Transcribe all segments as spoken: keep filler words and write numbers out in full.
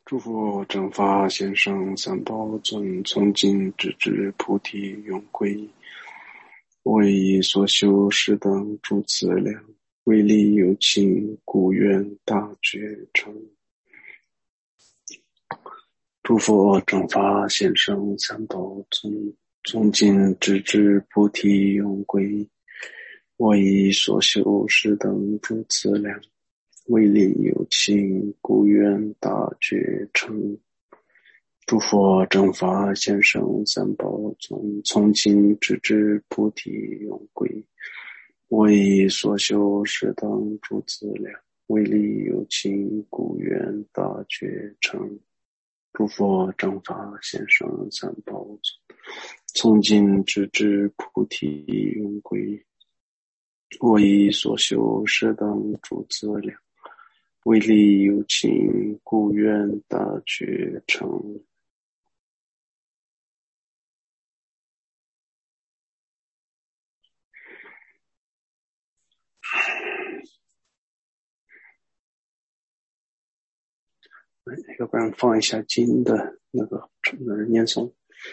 诸佛正法贤圣三宝尊，从今直至菩提永归。为以所修是等诸资粮，为利有情，故愿大觉成。诸佛正法贤圣三宝尊，从今直至菩提永归。为以所修是等诸资粮，为利有情，故愿大觉成。诸佛正法贤圣三宝尊，从今直至菩提永归。为以所修是等诸资粮，为利有情，故愿大觉成。诸佛正法贤圣三宝尊，从今直至菩提永归。为以所修是等诸资粮，为利有情，故愿大觉成。要不然放一下经的那个念诵。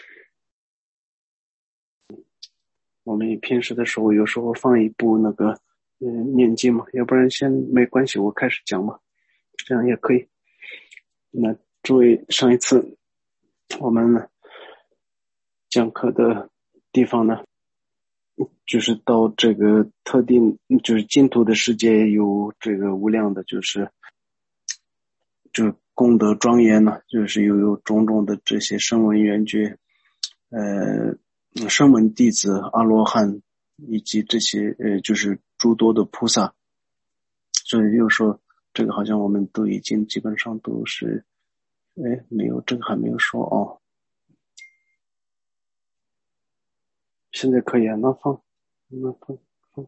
我们平时的时候有时候放一部那个嗯、呃、念经嘛，要不然先没关系，我开始讲嘛，这样也可以。那诸位，上一次我们讲课的地方呢，就是到这个特定就是净土的世界有这个无量的就是就功德庄严呢，就是又有种种的这些声闻缘觉呃声闻弟子阿罗汉以及这些呃就是诸多的菩萨，所以又说这个好像我们都已经基本上都是哎没有这个还没有说哦，现在可以啊，那放那放放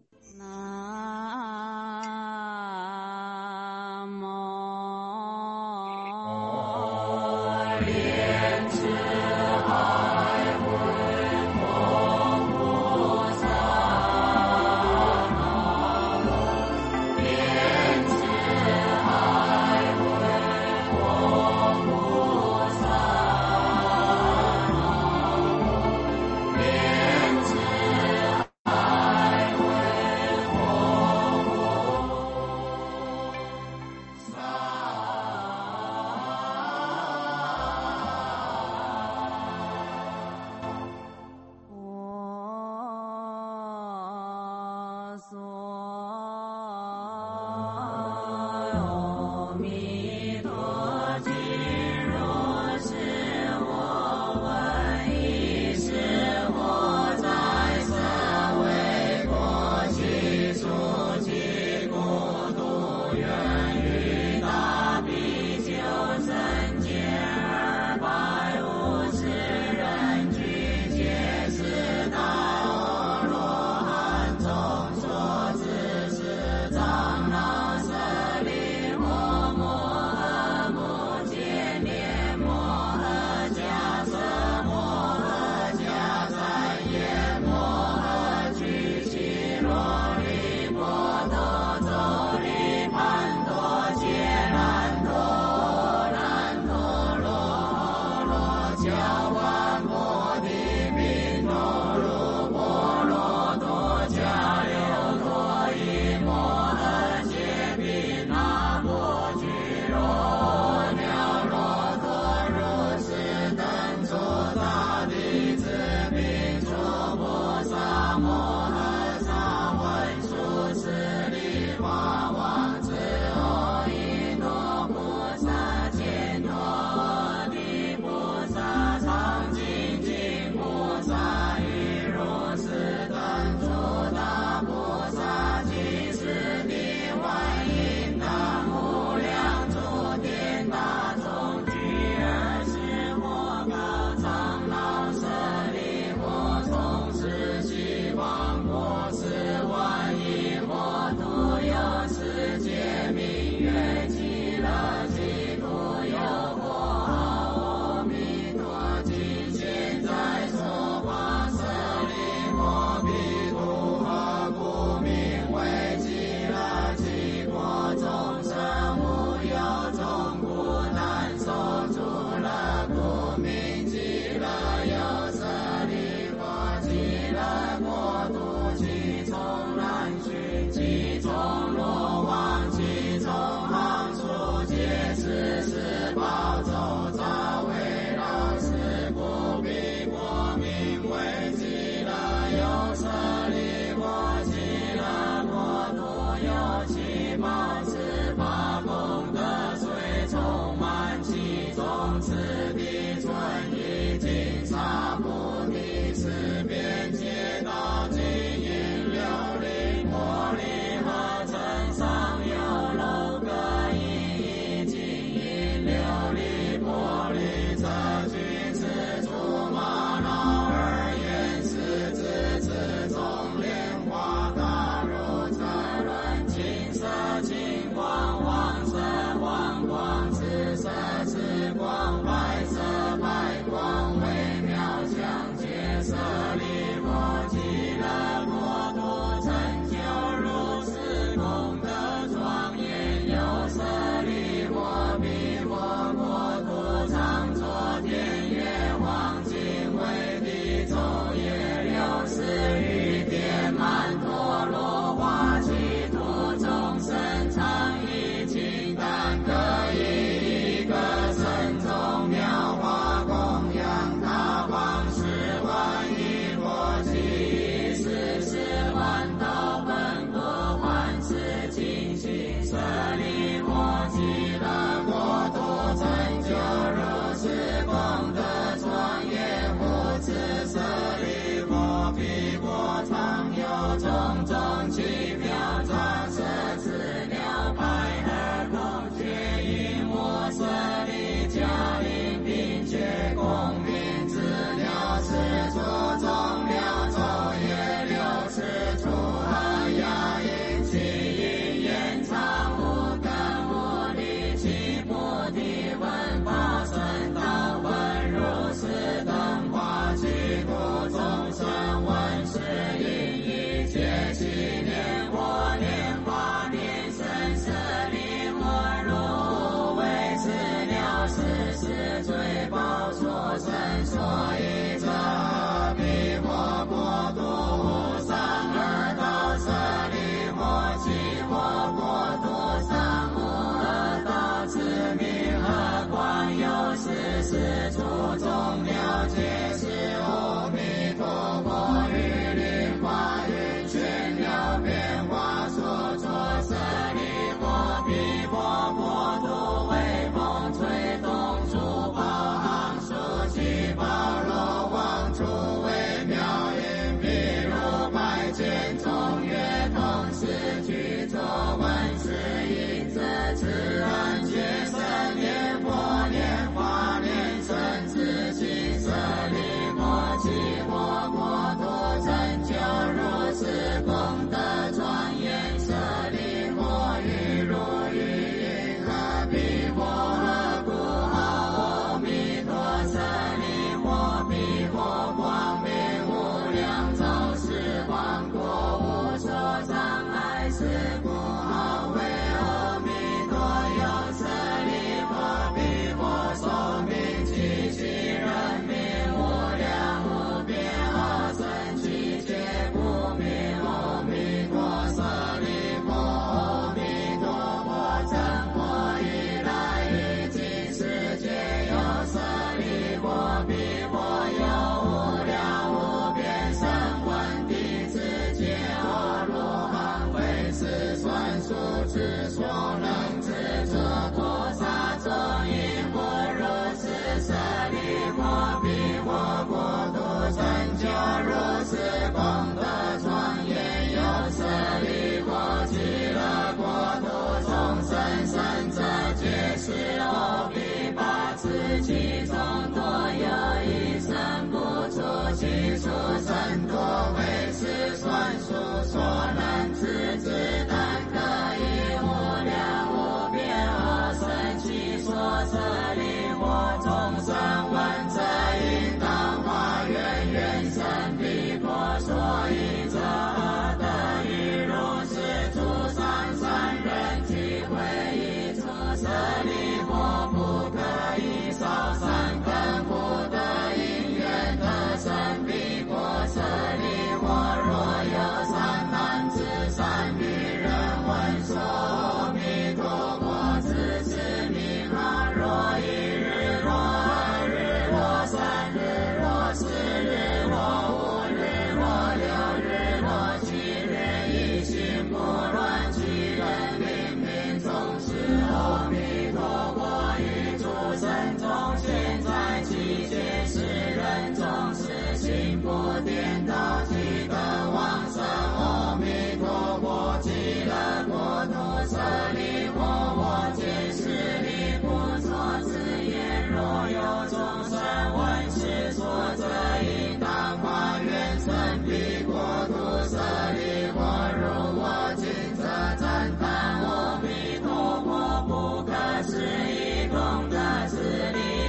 宝咒照围绕，是故彼国名为极乐，有舍利国，极乐国土有七宝十八功德水充满其中，此地尊已经萨菩提，是边界道经引流离摩利和真上有楼阁一一经引流离摩利，这句此处玛瑙二言是指此中莲花大如车轮，金色金光，黄色黄光，紫色紫光，白色白光，微妙相接，舍利弗极乐国土成就如是功德庄严，有舍利弗彼佛国土常作天乐黄金为地昼夜六十余天曼陀罗花其土众生常以金丹各以一个身中妙花供养他方十万亿佛其四十万道本国幻世尽心舍利弗极乐国土成就如是功德庄严，不知舍利弗彼国常有种种奇妙杂色资料白耳孔雀音我舍利迦音并且共鸣资料是诸中了昼夜六十处和雅音其音言唱无根无力其菩提文法身道本如是灯花其土众生闻是因一切其念或念法念生舍利弗如为是了事是罪报所生，所以这彼佛国土无上二道舍利弗其佛国土上无二道之名，何况有十四处中了解是阿弥陀佛于灵法云全了变化所作舍利弗彼佛国土为风吹动诸宝行数其宝罗王处为妙音譬如百千中月同时具作闻是因这自然觉生念佛念法念生自己舍利弗其佛国土成就如是功德庄严，舍利弗于如于因何彼佛何故号阿弥陀舍利弗彼佛光明无量照十方国无所障碍，是故号为阿弥陀，有舍利弗彼佛寿命极其人民无量无边而生其劫不明阿弥陀舍利弗阿弥陀佛成佛以来已尽世界有舍利弗彼佛有无量无边声闻弟子皆阿罗汉为是算数之所能知者多萨众因不如是舍利弗彼佛国土成就如是功德庄严，有舍利弗极乐国土众生生者皆是阿毗跋致其中多有一生不出其数甚多为是算数所能知之，但可以无量无边而生其所舍利弗众生闻者应当发愿愿生彼佛，所以这恶得于如是诸上善人体会一处舍利弗不可以少善根不得因缘得生彼国舍利弗，若有善男子善女人闻说阿弥陀佛之此名号，若因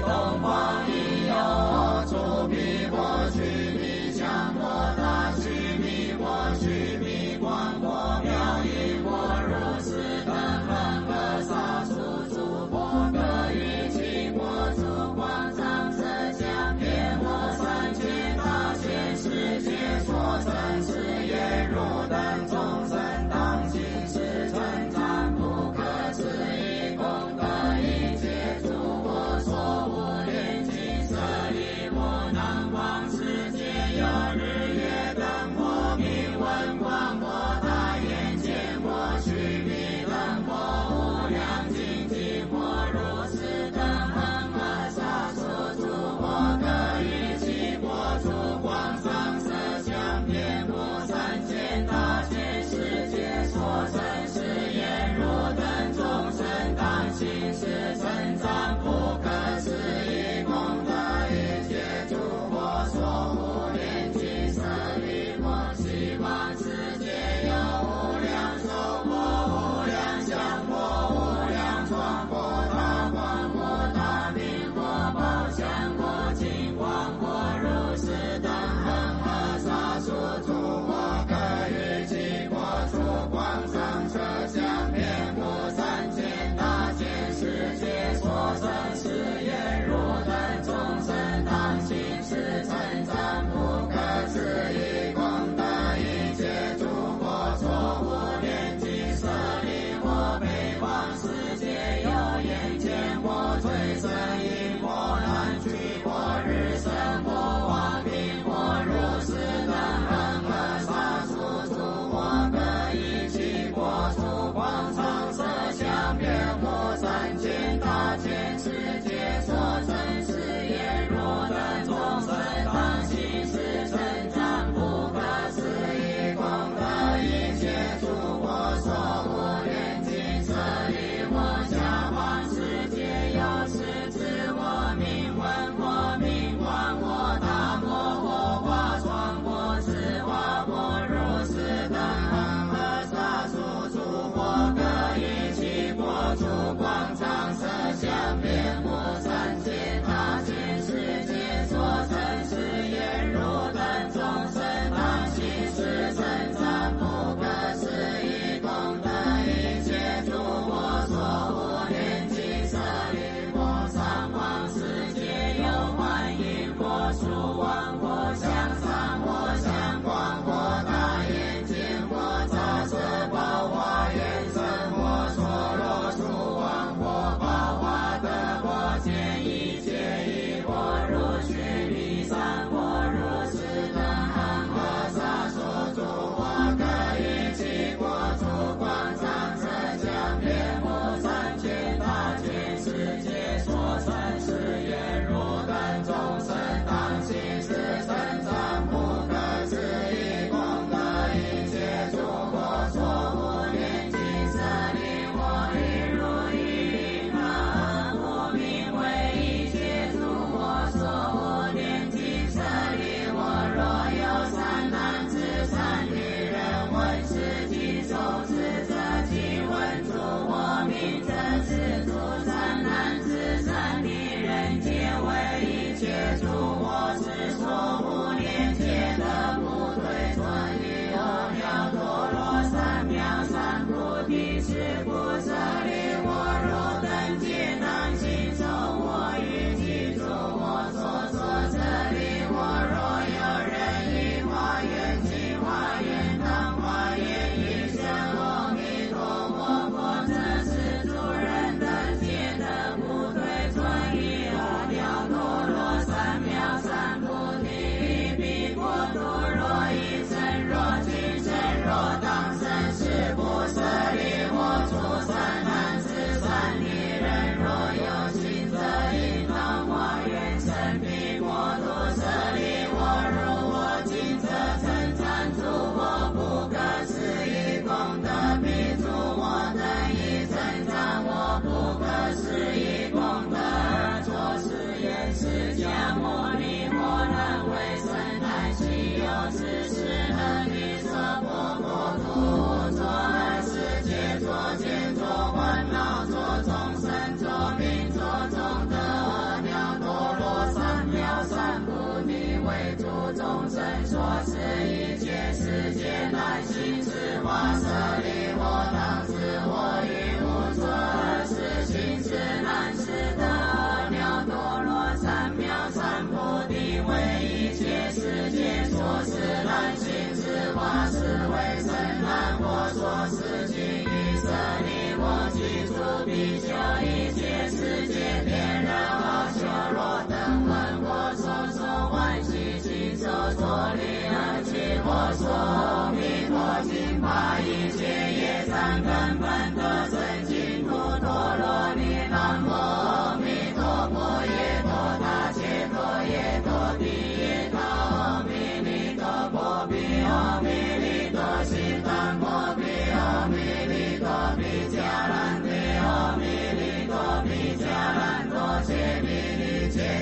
东方已有，出彼国去彼强国大去彼国去彼广国妙一国如此等恒河沙数诸国各一七国诸广长色江遍我三千大千世界所成是言如等众生当今世成长不可思议功德一切诸我所无边际舍利无能王世界有日月灯火明文光火大眼见我须弥灯火无量尽寂寞如是等恒河沙数诸国各一七国诸广长色江遍布三千大千世界所成是言如等众生当行是成长不可思议功德一切诸佛所无边际舍利弗希望世界有无量寿佛无量相佛无量庄佛大光佛大明佛宝相佛金光佛如是等恒河沙数诸国各于七国诸广长色江遍布三千大千世界所成是言如等众生当行是成长不可思议功德一切诸佛所无边际舍利我悲望世界有眼见我最胜因我难去我日生我王平我如是等恒河沙数诸国各一七国诸广长色江遍布三千大千世界所成是言如等众生当行是成长不可思议功德一切诸佛所无边际舍利我下方世界有是指我名闻我名光我大摩我化庄我智化我如是等恒河沙数诸国各一七国诸广长色江遍布三千大千世界所成是言如等众生当行是成长不可思议功德一切诸佛所无边际舍利佛上方世界有观音佛树王佛向上佛向光佛大眼见佛杂色宝华严身佛所罗树王佛宝华德佛见一切一佛如须弥山佛如是等恒河沙数诸国各一七国诸广长色江遍布三千大千世界所成是言如等众生当行是成长不可思议功德一切诸佛所无边际舍利我一如一那无名为一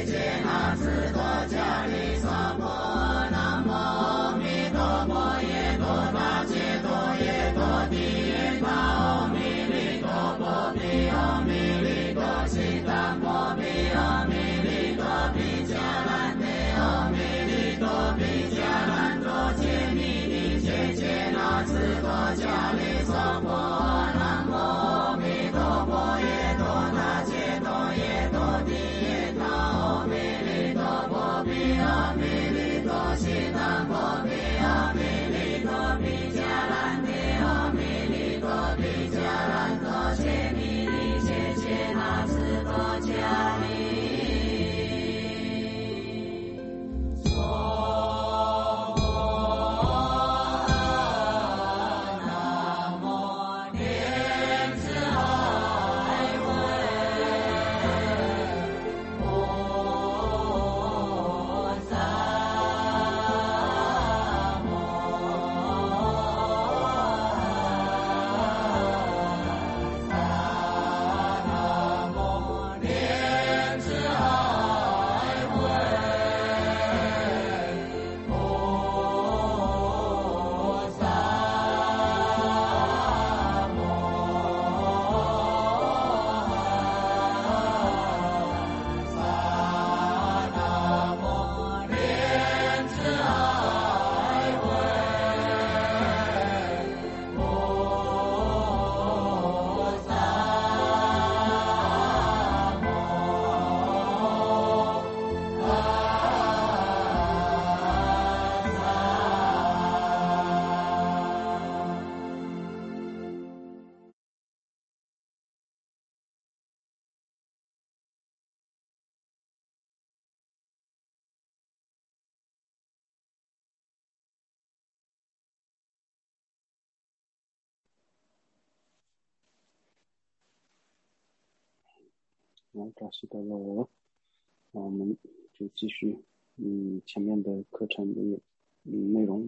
好，找习得了，那我们就继续嗯前面的课程的嗯内容。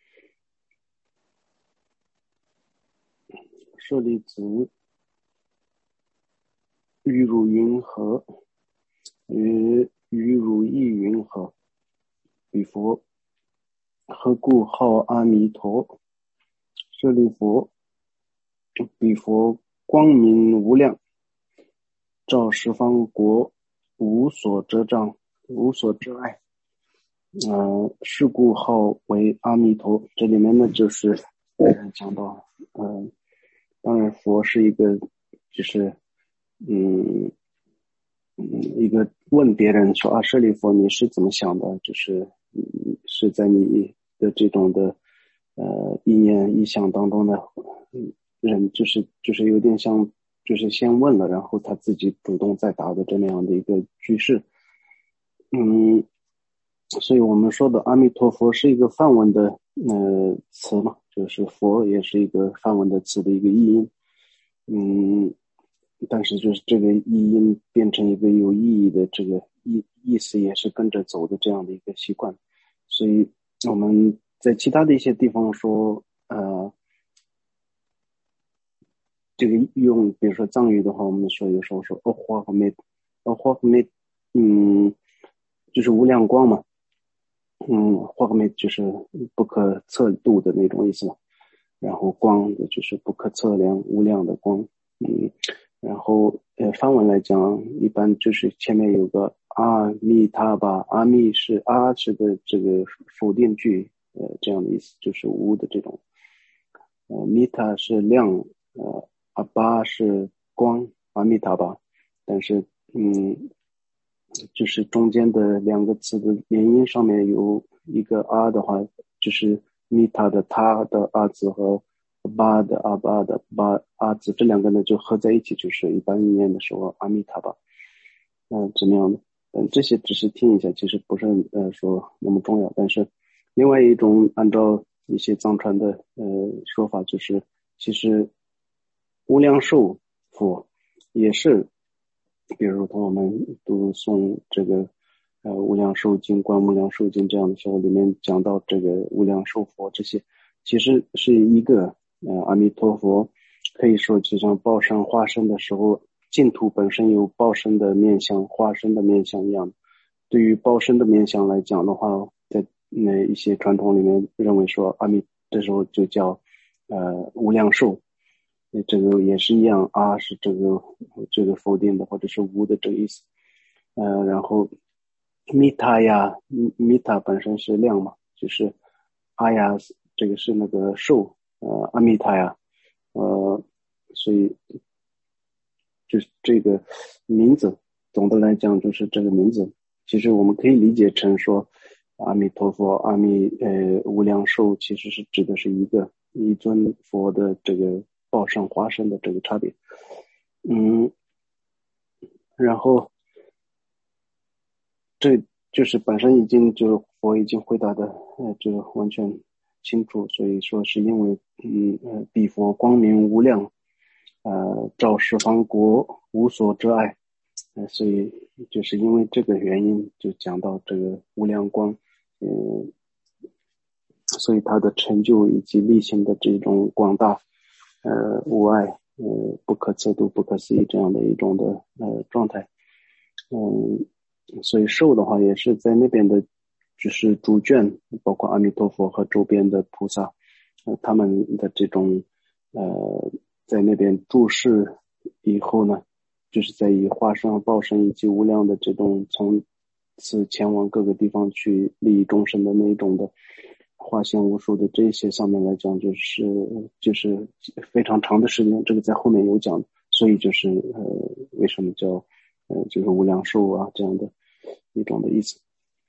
舍利子，于汝云何？于于汝亦云何？彼佛何故号阿弥陀？舍利佛，彼佛光明无量，照十方国，无所遮障，无所遮碍。呃，是故号为阿弥陀。这里面呢，就是呃讲到，呃，当然佛是一个，就是嗯嗯一个问别人说啊，舍利佛你是怎么想的？就是嗯是在你的这种的呃意念意象当中的人，就是就是有点像。就是先问了，然后他自己主动再答的这么样的一个句式。嗯，所以我们说的阿弥陀佛是一个梵文的呃词嘛，就是佛也是一个梵文的词的一个译音。嗯，但是就是这个译音变成一个有意义的这个意意思也是跟着走的这样的一个习惯。所以我们在其他的一些地方说呃这个用比如说藏语的话，我们说有时候说哦花和没哦花和没嗯就是无量光嘛，嗯花和没就是不可测度的那种意思嘛，然后光的就是不可测量无量的光。嗯然后呃梵文来讲一般就是前面有个阿弥他巴，阿弥是阿是的这个否定句，呃这样的意思，就是无的这种，呃弥他是量，呃阿巴是光，阿弥塔巴，但是嗯，就是中间的两个词的连音上面有一个阿的话，就是弥塔的他的阿字和巴的阿巴的巴阿字，这两个呢就合在一起，就是一般念的时候阿弥塔巴，嗯、呃，怎么样的？嗯，这些只是听一下，其实不是呃说那么重要。但是另外一种按照一些藏传的呃说法，就是其实无量寿佛也是，比如同我们读诵这个呃无量寿经、观无量寿经这样的时候，里面讲到这个无量寿佛，这些其实是一个呃阿弥陀佛，可以说就像报身化身的时候，净土本身有报身的面相、化身的面相一样， 对于报身的面向来讲的话，在那一些传统里面认为说阿弥这时候就叫呃无量寿，这个也是一样，阿是这个这个否定的或者是无的这个意思。呃，然后米塔呀，米塔本身是量嘛，就是阿呀，这个是那个寿，呃，阿米塔呀，呃，所以就是这个名字，总的来讲就是这个名字，其实我们可以理解成说，阿弥陀佛、阿弥呃无量寿，其实是指的是一个一尊佛的这个报上化身的这个差别。嗯，然后这就是本身已经就佛已经回答的呃就完全清楚，所以说是因为嗯呃彼佛光明无量，呃照十方国无所遮碍，呃所以就是因为这个原因就讲到这个无量光，嗯、呃，所以他的成就以及力行的这种广大呃无碍呃不可测度不可思议这样的一种的呃状态。嗯，所以寿的话也是在那边的就是主眷，包括阿弥陀佛和周边的菩萨，呃他们的这种呃在那边住世以后呢，就是在以化身报身以及无量的这种从此前往各个地方去利益众生的那种的化现无数的这些上面来讲，就是就是非常长的时间，这个在后面有讲，所以就是呃为什么叫呃就是无量寿啊这样的一种的意思。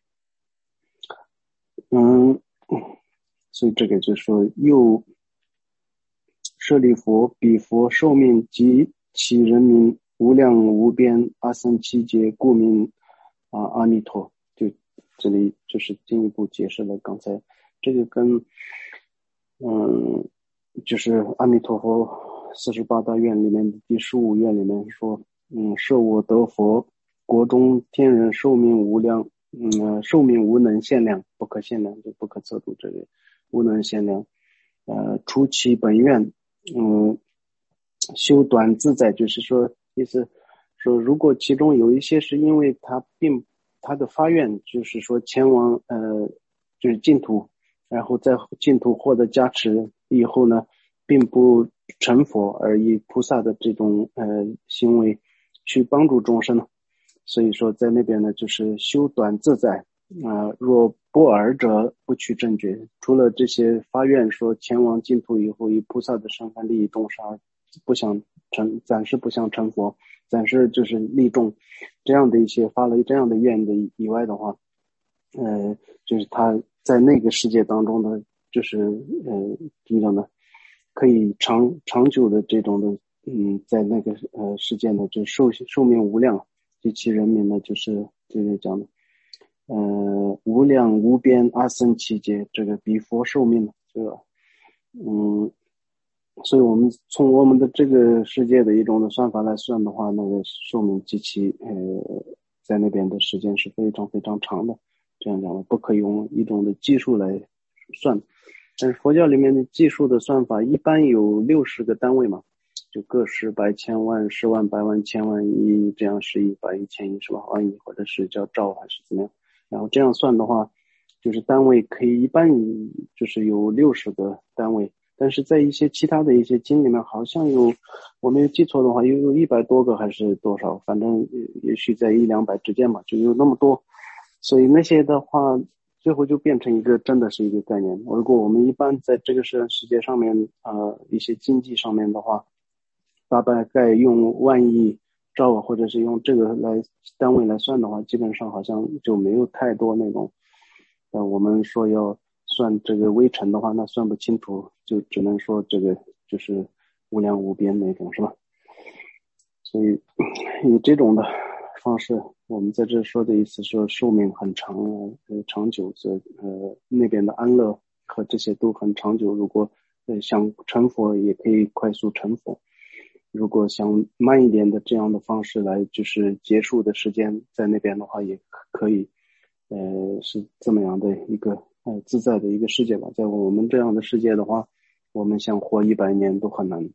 嗯，所以这个就是说又舍利佛彼佛寿命及其人民无量无边阿僧祇劫，故名啊阿弥陀。就这里就是进一步解释了刚才这个跟嗯就是阿弥陀佛四十八大愿里面的第十五愿里面说，嗯设我得佛国中天人寿命无量，嗯寿命无能限量，不可限量就不可测度，这个无能限量，呃出其本愿，嗯修短自在，就是说意思说如果其中有一些是因为他并他的发愿就是说前往呃就是净土，然后在净土获得加持以后呢，并不成佛，而以菩萨的这种呃行为去帮助众生，所以说在那边呢就是修短自在啊、呃，若不尔者不取正觉。除了这些发愿说前往净土以后以菩萨的身份利益众生，不想成暂时不想成佛，暂时就是利众这样的一些发了这样的愿的以外的话，呃就是他在那个世界当中的就是呃怎么讲呢，可以长长久的这种的嗯在那个呃世界呢就寿寿命无量，及其人民呢就是这个讲的呃无量无边阿僧祇劫，这个比佛寿命这个嗯所以我们从我们的这个世界的一种的算法来算的话，那个寿命及其呃在那边的时间是非常非常长的，这样讲的不可以用一种的计数来算。但是佛教里面的计数的算法一般有六十个单位嘛，就个十百千万十万百万千万亿这样十亿百亿千亿是吧，万亿或者是叫兆还是怎么样，然后这样算的话就是单位可以一般就是有六十个单位，但是在一些其他的一些经里面好像有，我没有记错的话有有一百多个还是多少，反正也许在一两百之间吧，就有那么多，所以那些的话最后就变成一个真的是一个概念。如果我们一般在这个世世界上面呃一些经济上面的话，大概用万亿兆或者是用这个来单位来算的话，基本上好像就没有太多那种呃我们说要算这个微尘的话，那算不清楚，就只能说这个就是无量无边那种是吧。所以以这种的方式，我们在这说的意思说寿命很长呃长久，这呃那边的安乐和这些都很长久，如果呃想成佛也可以快速成佛，如果想慢一点的这样的方式来就是结束的时间在那边的话也可以，呃是这么样的一个呃自在的一个世界吧。在我们这样的世界的话，我们想活一百年都很难，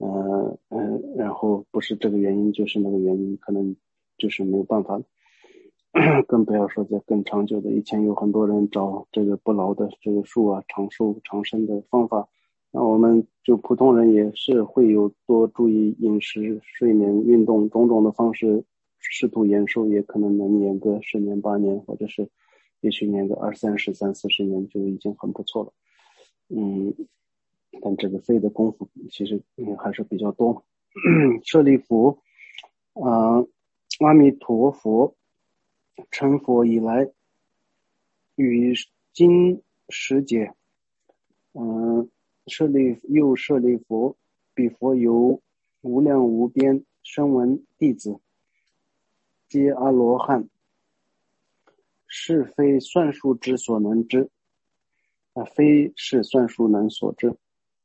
呃呃，然后不是这个原因就是那个原因，可能就是没有办法。 更不要说在更长久的。以前有很多人找这个不老的这个树啊，长寿长生的方法，那我们就普通人也是会有多注意饮食、睡眠、运动种种的方式，试图延寿，也可能能延个十年八年，或者是也许延个二三十三四十年就已经很不错了。嗯，但这个费的功夫其实嗯还是比较多。舍利弗，呃，阿弥陀佛成佛以来，于今世界，嗯，舍利又舍利弗，彼佛有无量无边声闻弟子，皆阿罗汉，是非算数之所能知，啊，非是算数能所知，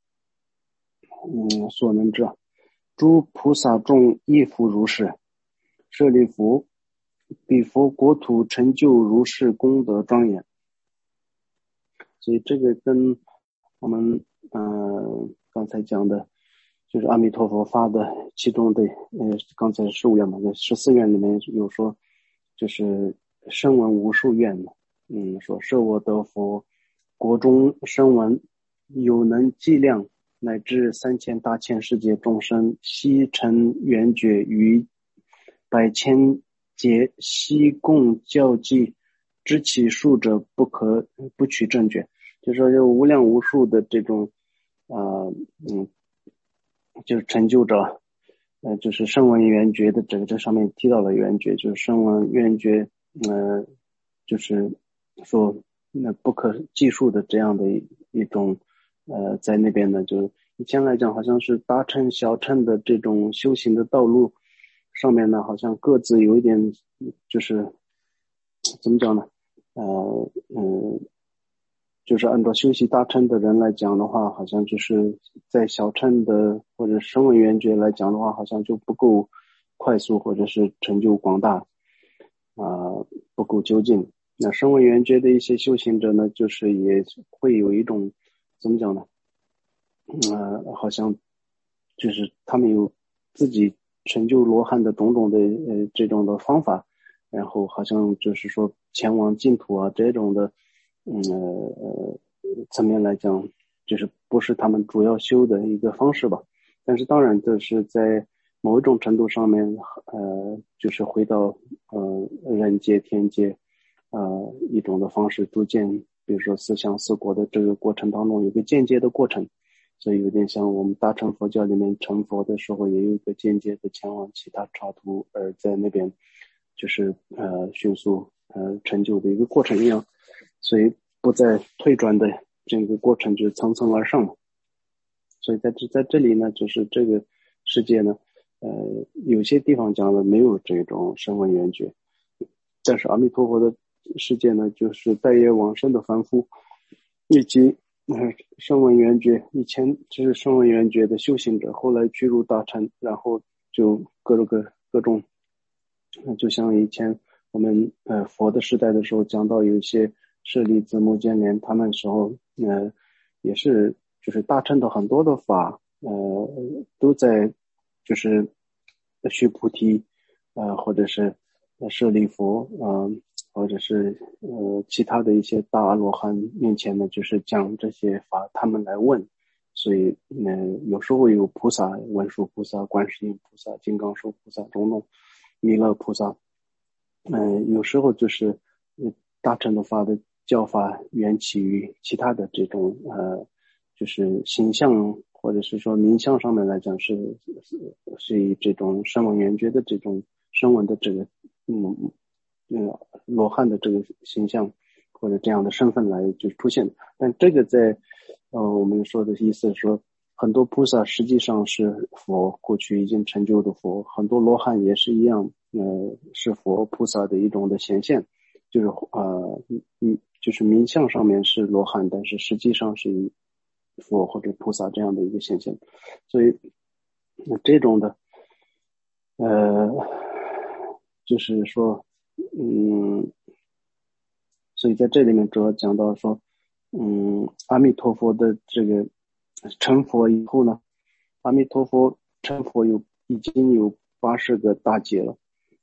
嗯，所能知啊。诸菩萨众亦复如是。舍利弗，彼佛国土成就如是功德庄严。所以这个跟我们呃刚才讲的，就是阿弥陀佛发的其中的呃刚才十五愿嘛，在十四愿里面有说，就是声闻无数愿嘛，嗯，说设我得佛，国中声闻有能计量，乃至三千大千世界众生，悉成圆觉于百千劫，悉共教计，知其数者不可不取正觉。就是说有无量无数的这种呃嗯就是成就者，呃就是声闻缘觉的，这个这上面提到了缘觉，就是声闻缘觉，呃就是说那不可计数的这样的一一种呃在那边呢，就以前来讲好像是大乘小乘的这种修行的道路上面呢，好像各自有一点就是怎么讲呢，呃嗯。就是按照修习大乘的人来讲的话，好像就是在小乘的或者声闻缘觉来讲的话，好像就不够快速，或者是成就广大，啊、呃，不够究竟。那声闻缘觉的一些修行者呢，就是也会有一种怎么讲呢？呃，好像就是他们有自己成就罗汉的种种的呃这种的方法，然后好像就是说前往净土啊这种的。嗯呃层面来讲，就是不是他们主要修的一个方式吧。但是当然这是在某一种程度上面，呃，就是回到呃人界、天界，呃一种的方式，逐渐，比如说四相四果的这个过程当中，有个间接的过程，所以有点像我们大乘佛教里面成佛的时候，也有一个间接的前往其他刹土，而在那边就是呃迅速呃成就的一个过程一样。所以不再退转的这个过程就是层层而上嘛。所以在这在这里呢，就是这个世界呢，呃，有些地方讲了没有这种声闻缘觉，但是阿弥陀佛的世界呢，就是待业往生的凡夫，以及呃声闻缘觉，以前就是声闻缘觉的修行者，后来居入大乘，然后就各种各各种，就像以前我们呃佛的时代的时候讲到有一些舍利子、目犍连他们时候，呃，也是就是大乘的很多的法，呃，都在就是须菩提，呃，或者是舍利弗，呃，或者是呃其他的一些大阿罗汉面前呢，就是讲这些法，他们来问，所以呃有时候有菩萨、文殊菩萨、观世音菩萨、金刚手菩萨、种种弥勒菩萨，嗯、呃，有时候就是大乘的法的教法缘起于其他的这种呃，就是形象或者是说名相上面来讲是是是以这种声闻缘觉的这种声闻的这个嗯嗯罗汉的这个形象或者这样的身份来就出现，但这个在呃我们说的意思是说，很多菩萨实际上是佛，过去已经成就的佛，很多罗汉也是一样，呃是佛菩萨的一种的显现。就是呃嗯就是名相上面是罗汉，但是实际上是以佛或者菩萨这样的一个显现，所以那这种的呃就是说嗯，所以在这里面主要讲到说，嗯，阿弥陀佛的这个成佛以后呢，阿弥陀佛成佛有已经有八十个大劫了，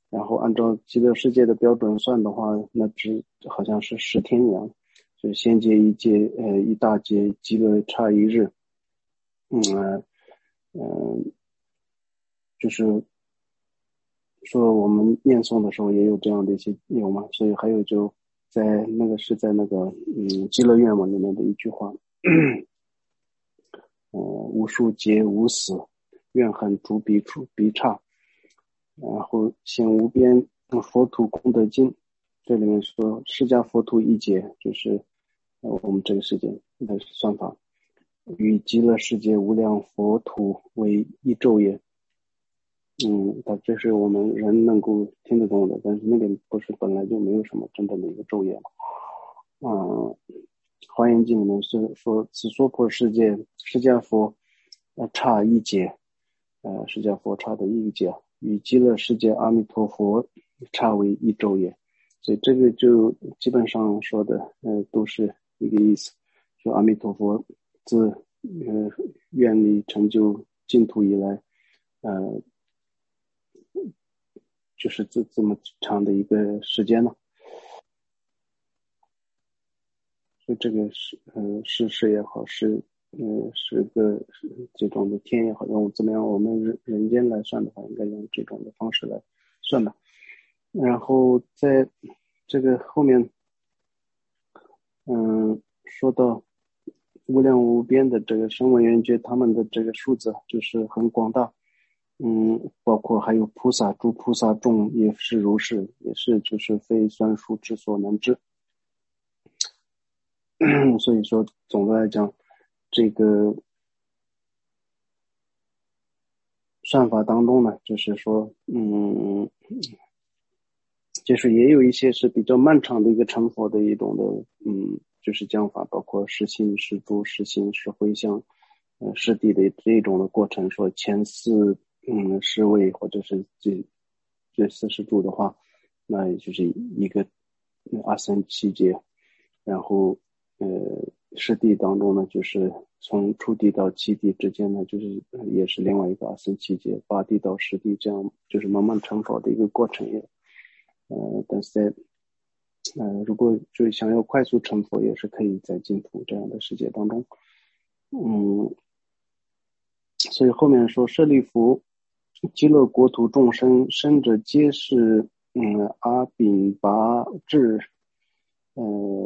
然后按照极乐世界的标准算的话，那只好像是十天一样，就是先结一劫，呃，一大劫，极乐差一日。嗯嗯、呃呃，就是说我们念诵的时候也有这样的一些有嘛，所以还有就在那个是在那个嗯极乐愿望里面的一句话，呃，无数劫无死，怨恨诸彼处彼刹，然后显无边佛土功德经，这里面说释迦佛土一劫，就是呃我们这个世界的算法，与极乐世界无量佛土为一昼夜。嗯，它这是我们人能够听得懂的，但是那个不是本来就没有什么真正的一个昼夜嘛。嗯，华严经里面是说此娑婆世界释迦佛呃差一劫，呃释迦佛差的一劫，与极乐世界阿弥陀佛差为一昼夜，所以这个就基本上说的呃都是一个意思，就阿弥陀佛自呃愿力成就净土以来，呃就是这这么长的一个时间呢，所以这个是呃是事也好，是呃是个这种的天也好，用怎么样我们人人间来算的话，应该用这种的方式来算吧。然后在这个后面，嗯，说到无量无边的这个声闻缘觉，他们的这个数字就是很广大。嗯，包括还有菩萨，诸菩萨众也是如是，也是就是非算数之所能知。所以说，总的来讲，这个算法当中呢，就是说，嗯，就是也有一些是比较漫长的一个成佛的一种的，嗯，就是讲法，包括实心、实住、实行、实回向，呃，实地的这种的过程，说前四，嗯，十位或者是这这四十住的话，那也就是一个阿僧祇劫，然后呃，实地当中呢，就是从初地到七地之间呢，就是也是另外一个阿僧祇劫，八地到十地这样，就是慢慢成佛的一个过程也。呃，但是在呃，如果就想要快速成佛，也是可以在净土这样的世界当中，嗯，所以后面说舍利弗，极乐国土众生生者皆是嗯阿丙拔智，呃，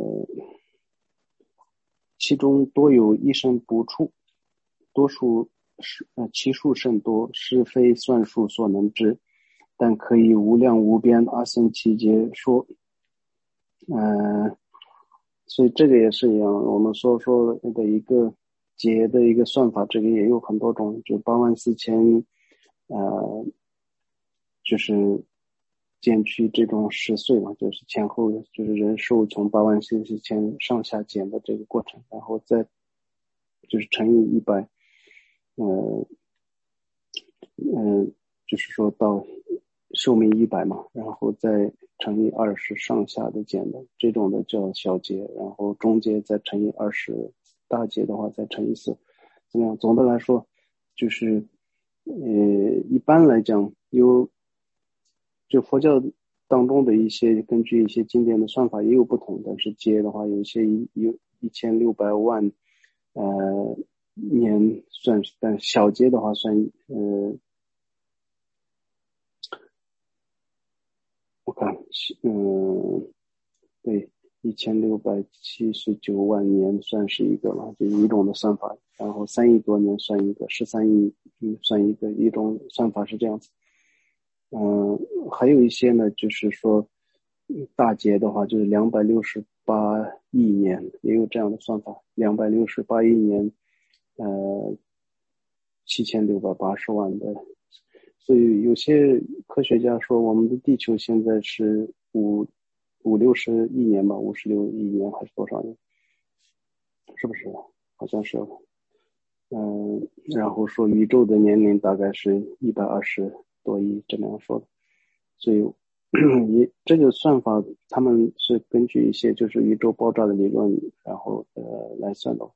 其中多有一生不处，多数是呃其数甚多，是非算数所能知。但可以无量无边阿僧祇劫说，嗯、呃，所以这个也是一样，我们所说的一个劫的一个算法，这个也有很多种，就八万四千，呃，就是减去这种十岁嘛，就是前后就是人寿从八万四千上下减的这个过程，然后再就是乘以一百，呃，嗯、呃，就是说到寿命一百嘛，然后再乘以二十上下的减的，这种的叫小节，然后中节再乘以二十，大节的话再乘以四，怎么样？总的来说，就是呃，一般来讲，有就佛教当中的一些根据一些经典的算法也有不同，但是节的话，有一些有一千六百万呃年算，但小节的话算呃。我看，嗯，对，一千六百七十九万年算是一个嘛，就一种的算法。然后三亿多年算一个，十三亿嗯算一个，一种算法是这样子。嗯，还有一些呢，就是说大劫的话，就是两百六十八亿年，也有这样的算法，两百六十八亿年，呃，七千六百八十万的。所以有些科学家说，我们的地球现在是五五六十亿年吧，五十六亿年还是多少年？是不是？好像是。嗯，然后说宇宙的年龄大概是一百二十多亿，这么样说的。所以也这个算法，他们是根据一些就是宇宙爆炸的理论，然后呃来算的。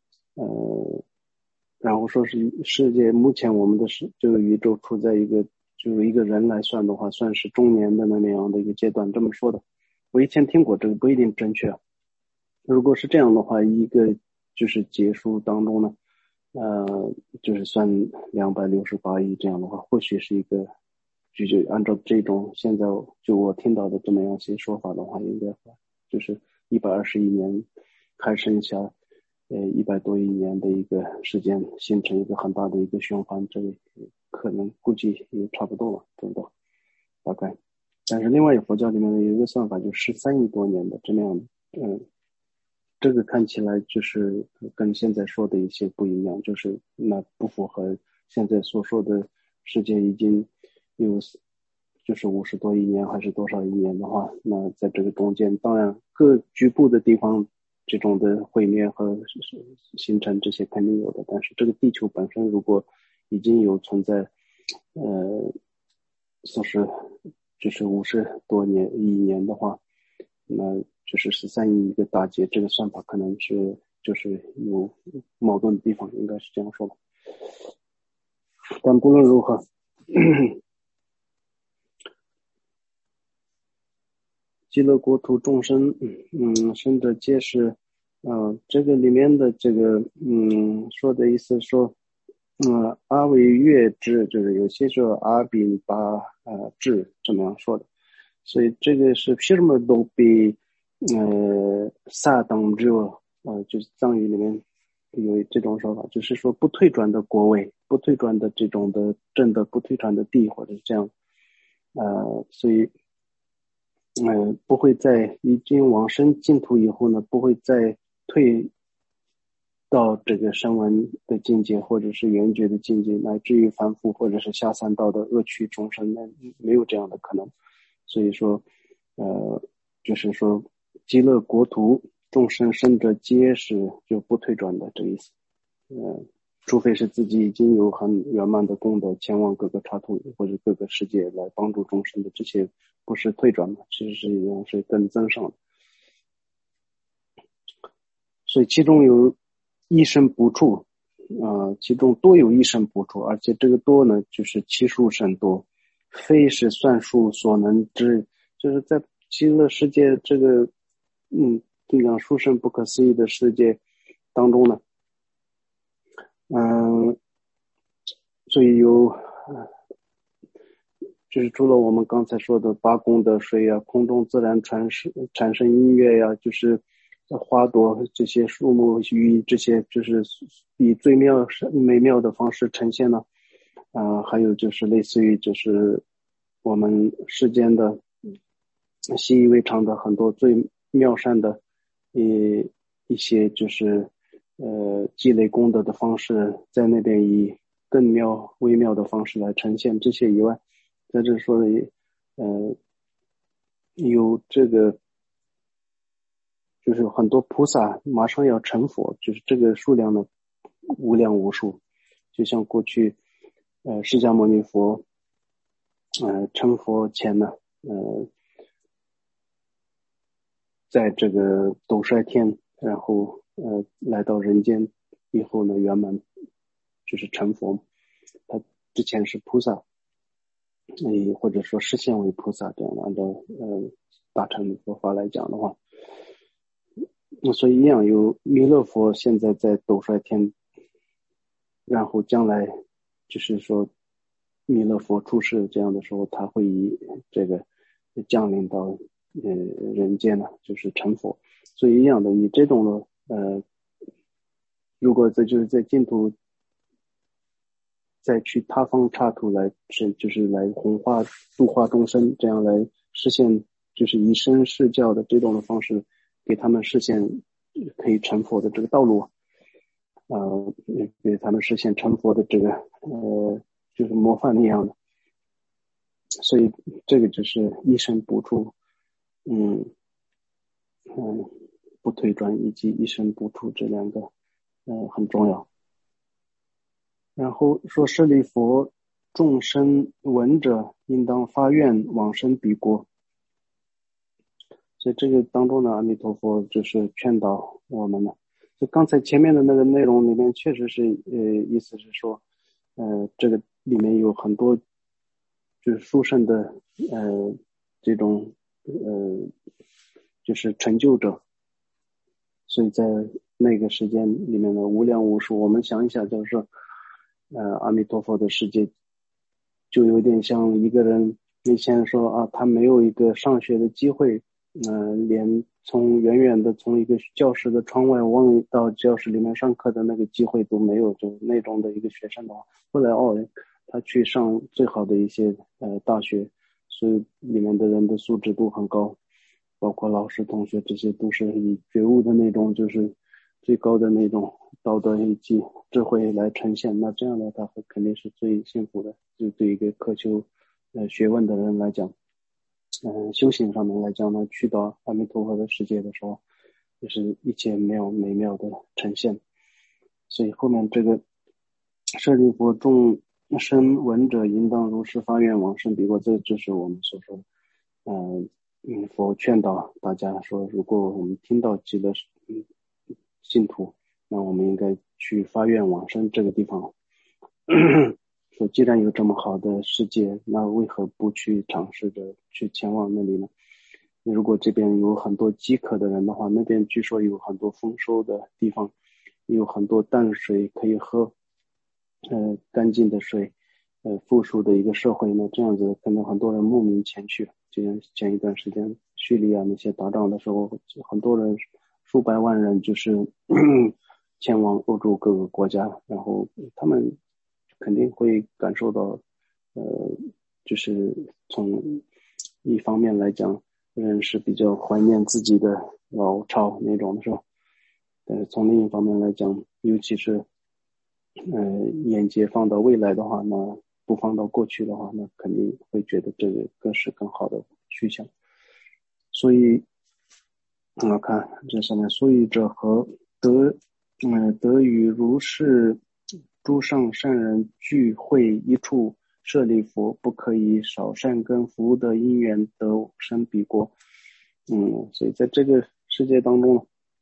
呃，然后说是世界目前我们的是这个宇宙处在一个就是一个人来算的话，算是中年的那么样的一个阶段，这么说的。我以前听过，这个不一定正确。如果是这样的话，一个就是结束当中呢，呃，就是算两百六十八亿这样的话，或许是一个，就就按照这种现在就我听到的这么样些说法的话，应该就是一百二十亿年，还剩下呃一百多亿年的一个时间，形成一个很大的一个循环，这个可能估计也差不多了，对不对？大概。但是另外佛教里面有一个算法，就十三亿多年的这么样的，嗯。这个看起来就是跟现在说的一些不一样，就是那不符合现在所说的世界已经有就是五十多亿年还是多少亿年的话，那在这个中间，当然各局部的地方这种的毁灭和形成这些肯定有的，但是这个地球本身如果已经有存在，呃，四十就是五十多年亿年的话，那就是十三亿一个大劫，这个算法可能是就是有矛盾的地方，应该是这样说吧。但不论如何，极乐国土众生，嗯，生者皆是，呃，这个里面的这个，嗯，说的意思说，嗯，阿为月支，就是有些说阿宾巴呃支这么样说的，所以这个是什么都比。呃，萨当之呃，就是藏语里面有这种说法，就是说不退转的国位，不退转的这种的正的不退转的地，或者是这样，呃，所以，呃，不会在已经往生净土以后呢，不会再退到这个声闻的境界，或者是缘觉的境界，乃至于凡夫或者是下三道的恶趣众生，那没有这样的可能。所以说，呃，就是说。极乐国土众生生者皆是就不退转的这个意思，呃，除非是自己已经有很圆满的功德，前往各个刹土或者各个世界来帮助众生的，这些不是退转嘛，其实是一样是更增上的。所以其中有一生不处，啊、呃，其中多有一生不处，而且这个多呢，就是其数甚多，非是算数所能知，就是在极乐世界这个。嗯，这样殊胜不可思议的世界当中呢，嗯，所以有，就是除了我们刚才说的八功德水啊，空中自然产生产生音乐呀、啊，就是花朵这些树木鱼这些，就是以最妙美妙的方式呈现呢，啊、呃，还有就是类似于就是我们世间的习以为常的很多最妙善的。一一些就是呃积累功德的方式，在那边以更妙微妙的方式来呈现。这些以外，在这说的呃有这个就是很多菩萨马上要成佛，就是这个数量呢无量无数。就像过去呃释迦牟尼佛呃成佛前呢，呃在这个斗率天，然后呃来到人间以后呢，圆满就是成佛。他之前是菩萨，呃或者说示现为菩萨，这样按照呃大乘佛法来讲的话，那所以一样有弥勒佛现在在斗率天，然后将来就是说弥勒佛出世这样的时候，他会以这个降临到。呃，人间呢，就是成佛，所以一样的，以这种的呃，如果这就是在净土再去他方刹土来是就是来弘化度化众生，这样来实现就是以身试教的这种的方式，给他们实现可以成佛的这个道路，呃，给他们实现成佛的这个呃，就是模范一样的，所以这个就是一生不处。嗯嗯，不退转以及一生不处这两个，呃，很重要。然后说舍利佛，众生闻者应当发愿往生彼国。所以这个当中呢，阿弥陀佛就是劝导我们呢。就刚才前面的那个内容里面，确实是呃，意思是说，呃，这个里面有很多就是殊胜的呃这种呃就是成就者。所以在那个时间里面呢，无量无数，我们想一想，就是呃阿弥陀佛的世界就有点像一个人以前说啊，他没有一个上学的机会，呃连从远远的从一个教室的窗外望到教室里面上课的那个机会都没有，就那种的一个学生的话，后来哦他去上最好的一些呃大学，所以里面的人的素质都很高，包括老师同学，这些都是以觉悟的那种就是最高的那种道德以及智慧来呈现。那这样的他会肯定是最幸福的，就对一个渴求呃学问的人来讲，嗯、呃，修行上面来讲呢，去到阿弥陀佛的世界的时候，就是一切妙美妙的呈现。所以后面这个舍利弗，众生闻者应当如实发愿往生彼国，这就是我们所说呃嗯，佛劝导大家说，如果我们听到极乐嗯净土，那我们应该去发愿往生这个地方。说既然有这么好的世界，那为何不去尝试着去前往那里呢？如果这边有很多饥渴的人的话，那边据说有很多丰收的地方，有很多淡水可以喝，呃，干净的水，呃，富庶的一个社会呢，这样子可能很多人慕名前去。就像前一段时间叙利亚那些打仗的时候，很多人数百万人就是前往欧洲各个国家，然后他们肯定会感受到，呃，就是从一方面来讲，人是比较怀念自己的老巢那种的时候，但是从另一方面来讲，尤其是呃眼界放到未来的话，那不放到过去的话，那肯定会觉得这个更是更好的去向。所以我看这上面，所以者何得呃得与如是诸上善人聚会一处，舍利弗，不可以少善根福德因缘得生彼国。嗯，所以在这个世界当中，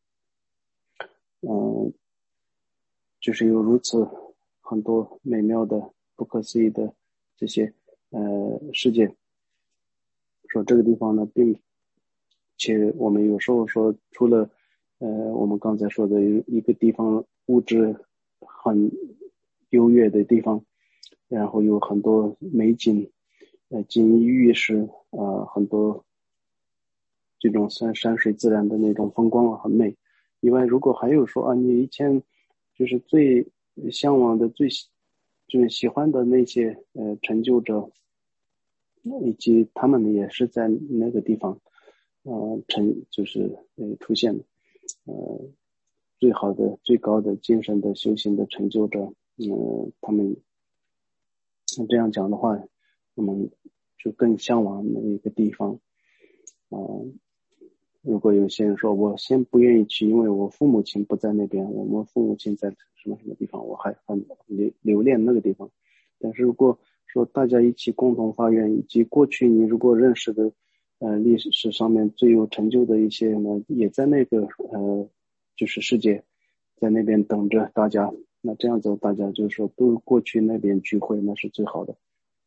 嗯，就是有如此很多美妙的、不可思议的这些呃世界。说这个地方呢，并且我们有时候说，除了呃我们刚才说的一个地方物质很优越的地方，然后有很多美景，呃锦衣玉食啊、呃，很多这种山山水自然的那种风光很美。以外，如果还有说啊，你以前就是最向往的、最就是喜欢的那些呃成就者，以及他们也是在那个地方，呃，成就是呃出现的，呃，最好的、最高的精神的修行的成就者，呃，他们这样讲的话，我们就更向往那一个地方，啊、呃。如果有些人说我先不愿意去，因为我父母亲不在那边，我们父母亲在什么什么地方，我还很留留恋那个地方。但是如果说大家一起共同发愿，以及过去你如果认识的呃历史上面最有成就的一些人呢，也在那个呃就是世界在那边等着大家，那这样子大家就是说都过去那边聚会，那是最好的。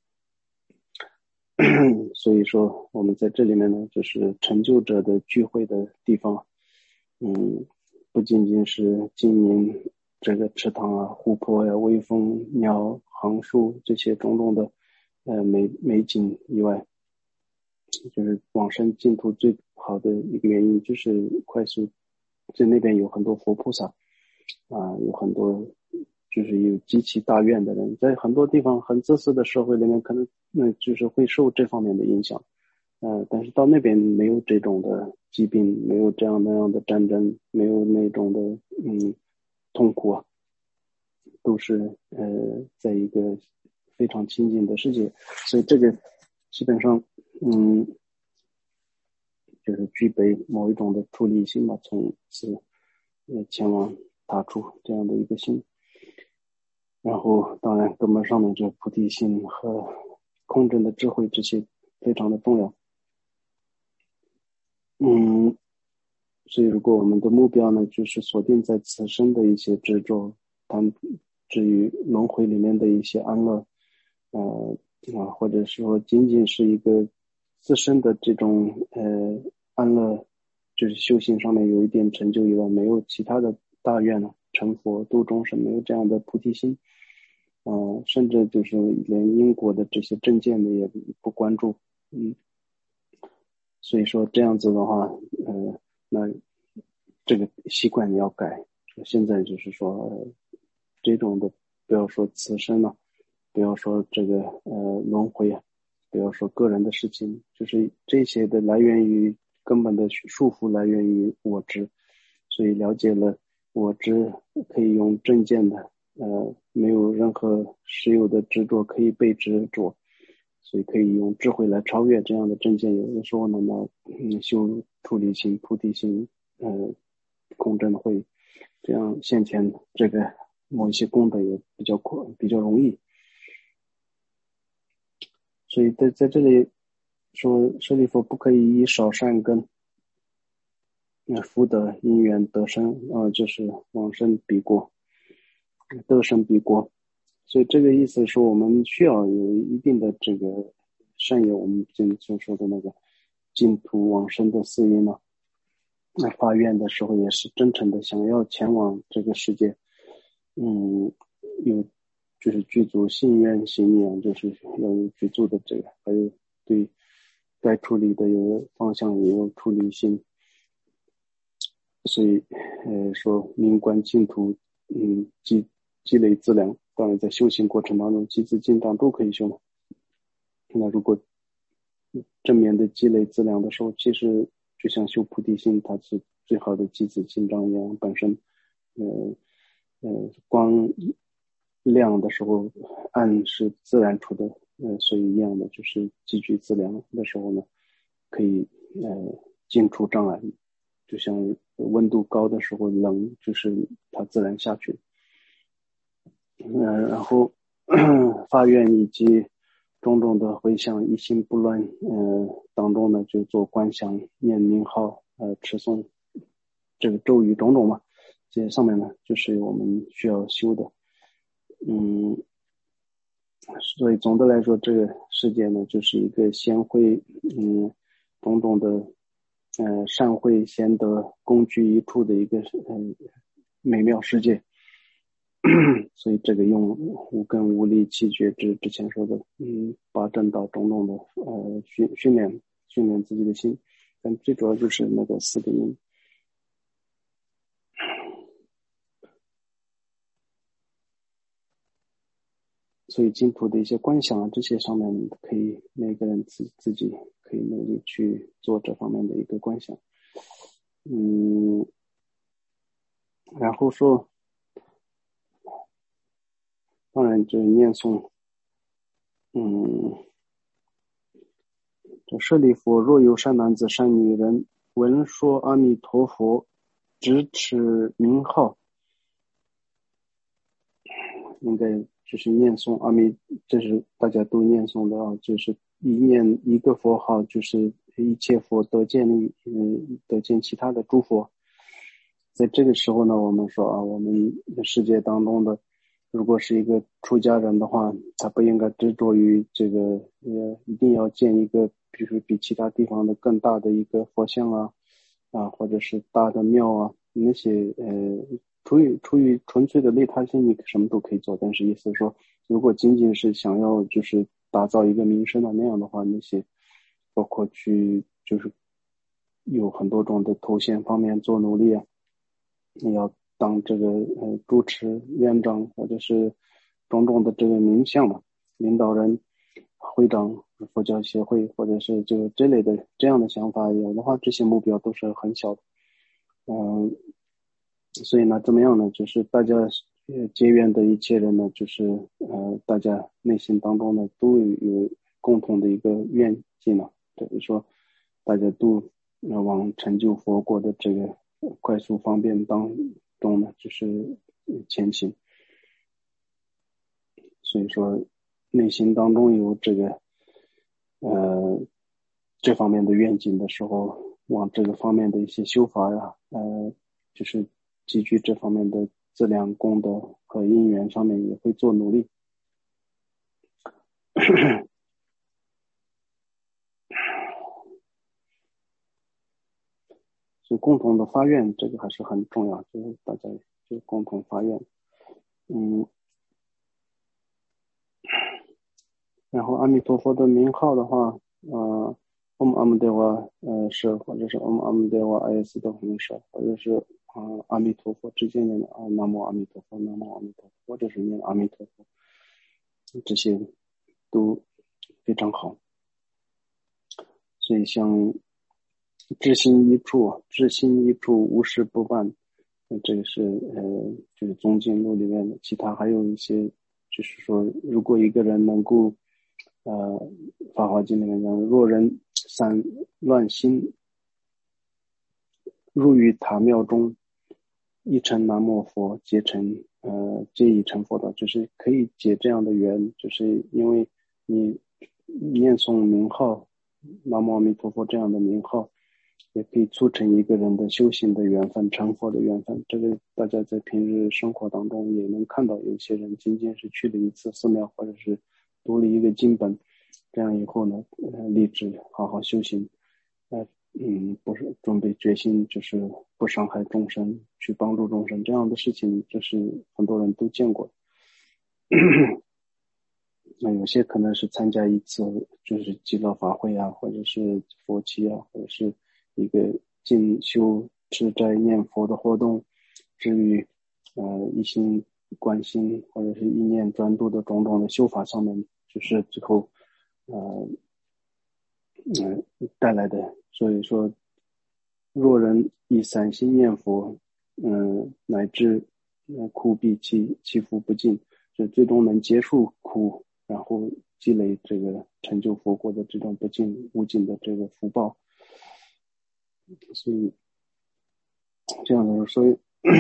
所以说我们在这里面呢，就是成就者的聚会的地方，嗯，不仅仅是经营这个池塘啊、湖泊呀、微风、鸟、行树这些种种的呃美美景以外，就是往生净土最好的一个原因就是快速，在那边有很多佛菩萨啊，有很多就是有极其大愿的人，在很多地方很自私的社会里面，可能那就是会受这方面的影响，呃，但是到那边没有这种的疾病，没有这样那样的战争，没有那种的嗯痛苦啊，都是呃在一个非常亲近的世界，所以这个基本上嗯就是具备某一种的出离心吧，从此呃前往他处这样的一个心。然后当然根本上面这菩提心和空正的智慧这些非常的重要。嗯，所以如果我们的目标呢，就是锁定在此生的一些执着，谈至于轮回里面的一些安乐，呃， 啊，或者说仅仅是一个自身的这种呃安乐，就是修行上面有一点成就以外，没有其他的大愿呢，成佛度众生，没有这样的菩提心，呃，甚至就是连因果的这些正见的也不关注，嗯，所以说这样子的话，呃，那这个习惯你要改。现在就是说，呃、这种的不要说此生了，不要说这个呃轮回啊，不要说个人的事情，就是这些的来源于根本的束缚，来源于我执。所以了解了我执，可以用正见的，呃，没有任何实有的执着可以被执着，所以可以用智慧来超越这样的正见。有的时候呢，那嗯修出离心、菩提心，呃，共振会这样现前这个某一些功德也比较快，比较容易。所以在在这里说，舍利弗不可以以少善根，那福德因缘得生，呃，就是往生彼国，得生彼国。所以这个意思是我们需要有一定的这个善业，我们之前所说的那个净土往生的四因呢。那发愿的时候也是真诚的想要前往这个世界，嗯，有就是具足信愿行念，就是要有具足的这个，还有对该处理的有方向也有处理心。所以呃说明观净土，嗯，积积累资粮，当然在修行过程当中积资进账都可以修嘛。那如果正面的积累资粮的时候，其实就像修菩提心，它是最好的积资进账一样，本身呃呃光亮的时候暗是自然出的，呃所以一样的就是积聚资粮的时候呢，可以呃进出障碍，就像温度高的时候冷，就是它自然下去。呃然后发愿以及种种的回向，一心不乱，呃，当中呢就做观想、念名号、呃，持诵这个咒语种种嘛，这些上面呢就是我们需要修的，嗯，所以总的来说，这个世界呢就是一个贤惠，嗯，种种的，呃，善慧贤德共聚一处的一个，嗯、呃，美妙世界。所以这个用无根无力气觉知之前说的，嗯，八正道种种的呃训训练训练自己的心，但最主要就是那个四个因。所以净土的一些观想啊，这些上面可以每个人自自己可以努力去做这方面的一个观想，嗯，然后说，当然就是念诵，嗯。舍利弗，若有善男子、善女人，闻说阿弥陀佛，直持名号，应该就是念诵阿弥，这是大家都念诵的啊，就是一念一个佛号，就是一切佛得见力，嗯，得见其他的诸佛。在这个时候呢，我们说啊，我们世界当中的，如果是一个出家人的话，他不应该执着于这个，呃，一定要建一个，比如比其他地方的更大的一个佛像啊，啊，或者是大的庙啊，那些呃，出于出于纯粹的利他心，你什么都可以做。但是意思是说，如果仅仅是想要就是打造一个名声的那样的话，那些包括去就是有很多种的头衔方面做努力啊。你要当这个呃主持院长或者是种种的这个名相嘛，领导人、会长、佛教协会或者是这个这类的这样的想法有的话，这些目标都是很小的，嗯、呃，所以呢，怎么样呢？就是大家呃结缘的一切人呢，就是呃大家内心当中呢都有共同的一个愿景呢，等于说大家都要往成就佛国的这个快速方便当中呢，就是前行。所以说，内心当中有这个呃这方面的愿景的时候，往这个方面的一些修法呀，呃，就是积聚这方面的质量、功德和因缘上面也会做努力。 所以共同的发愿这个还是很重要，就是大家就共同发愿。嗯，然后阿弥陀佛的名号的话，呃Om Amdeva 呃是，或者是 Om Amdeva Ayas 的红是，或者是啊、呃、阿弥陀佛直接念的啊南无阿弥陀佛，南无阿弥陀佛，或者是念阿弥陀佛，这些都非常好。所以像知心一处，知心一处，无事不办，这个是呃就是宗经录里面的。其他还有一些，就是说，如果一个人能够呃法华经里面讲，若人散乱心，入于塔庙中，一称南无佛，皆成呃皆已成佛的，就是可以结这样的缘，就是因为你念诵名号南无阿弥陀佛这样的名号，也可以促成一个人的修行的缘分，成佛的缘分。这个大家在平日生活当中也能看到，有些人仅仅是去了一次寺庙，或者是读了一个经本，这样以后呢，呃，立志好好修行，呃，嗯，不是准备决心，就是不伤害众生，去帮助众生，这样的事情，就是很多人都见过。那有些可能是参加一次就是极乐法会啊，或者是佛七啊，或者是一个进修持斋念佛的活动，至于呃一心观心或者是意念专注的种种的修法上面，就是最后呃嗯、呃、带来的。所以说，若人以散心念佛，嗯、呃、乃至呃苦逼其其福不尽，就最终能结束苦，然后积累这个成就佛国的这种不尽无尽的这个福报。所以这样的，所以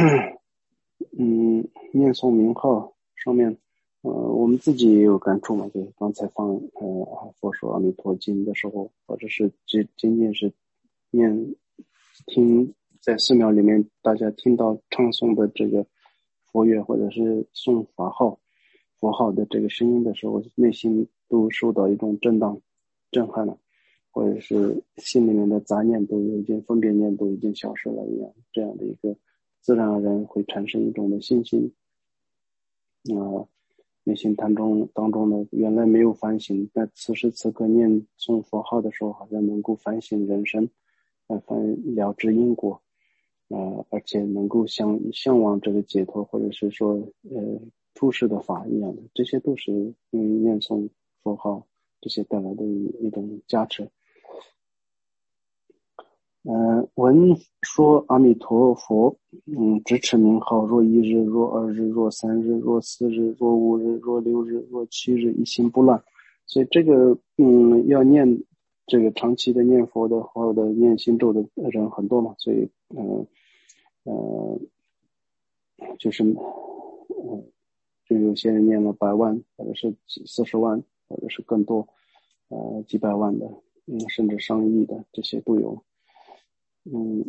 嗯，念诵名号上面，呃，我们自己也有感触嘛。对，刚才放呃佛说阿弥陀经的时候，或者是仅仅仅是念听在寺庙里面大家听到唱诵的这个佛乐，或者是诵法号佛号的这个声音的时候，内心都受到一种震荡震撼了，或者是心里面的杂念都已经分别念都已经消失了一样，这样的一个自然而然会产生一种的信心。啊、呃，内心当中当中呢，原来没有反省，但此时此刻念诵佛号的时候，好像能够反省人生，呃，反了知因果，呃，而且能够向向往这个解脱，或者是说呃出世的法一样的，这些都是因为念诵佛号这些带来的一一种加持。嗯、呃，闻说阿弥陀佛，嗯，直持名号，若一日，若二日，若三日，若四日，若五日，若六日，若七日，一心不乱。所以这个，嗯，要念这个长期的念佛的或者念心咒的人很多嘛，所以，嗯、呃，呃，就是，嗯，就有些人念了百万，或者是四十万，或者是更多，呃，几百万的，嗯，甚至上亿的，这些都有。嗯，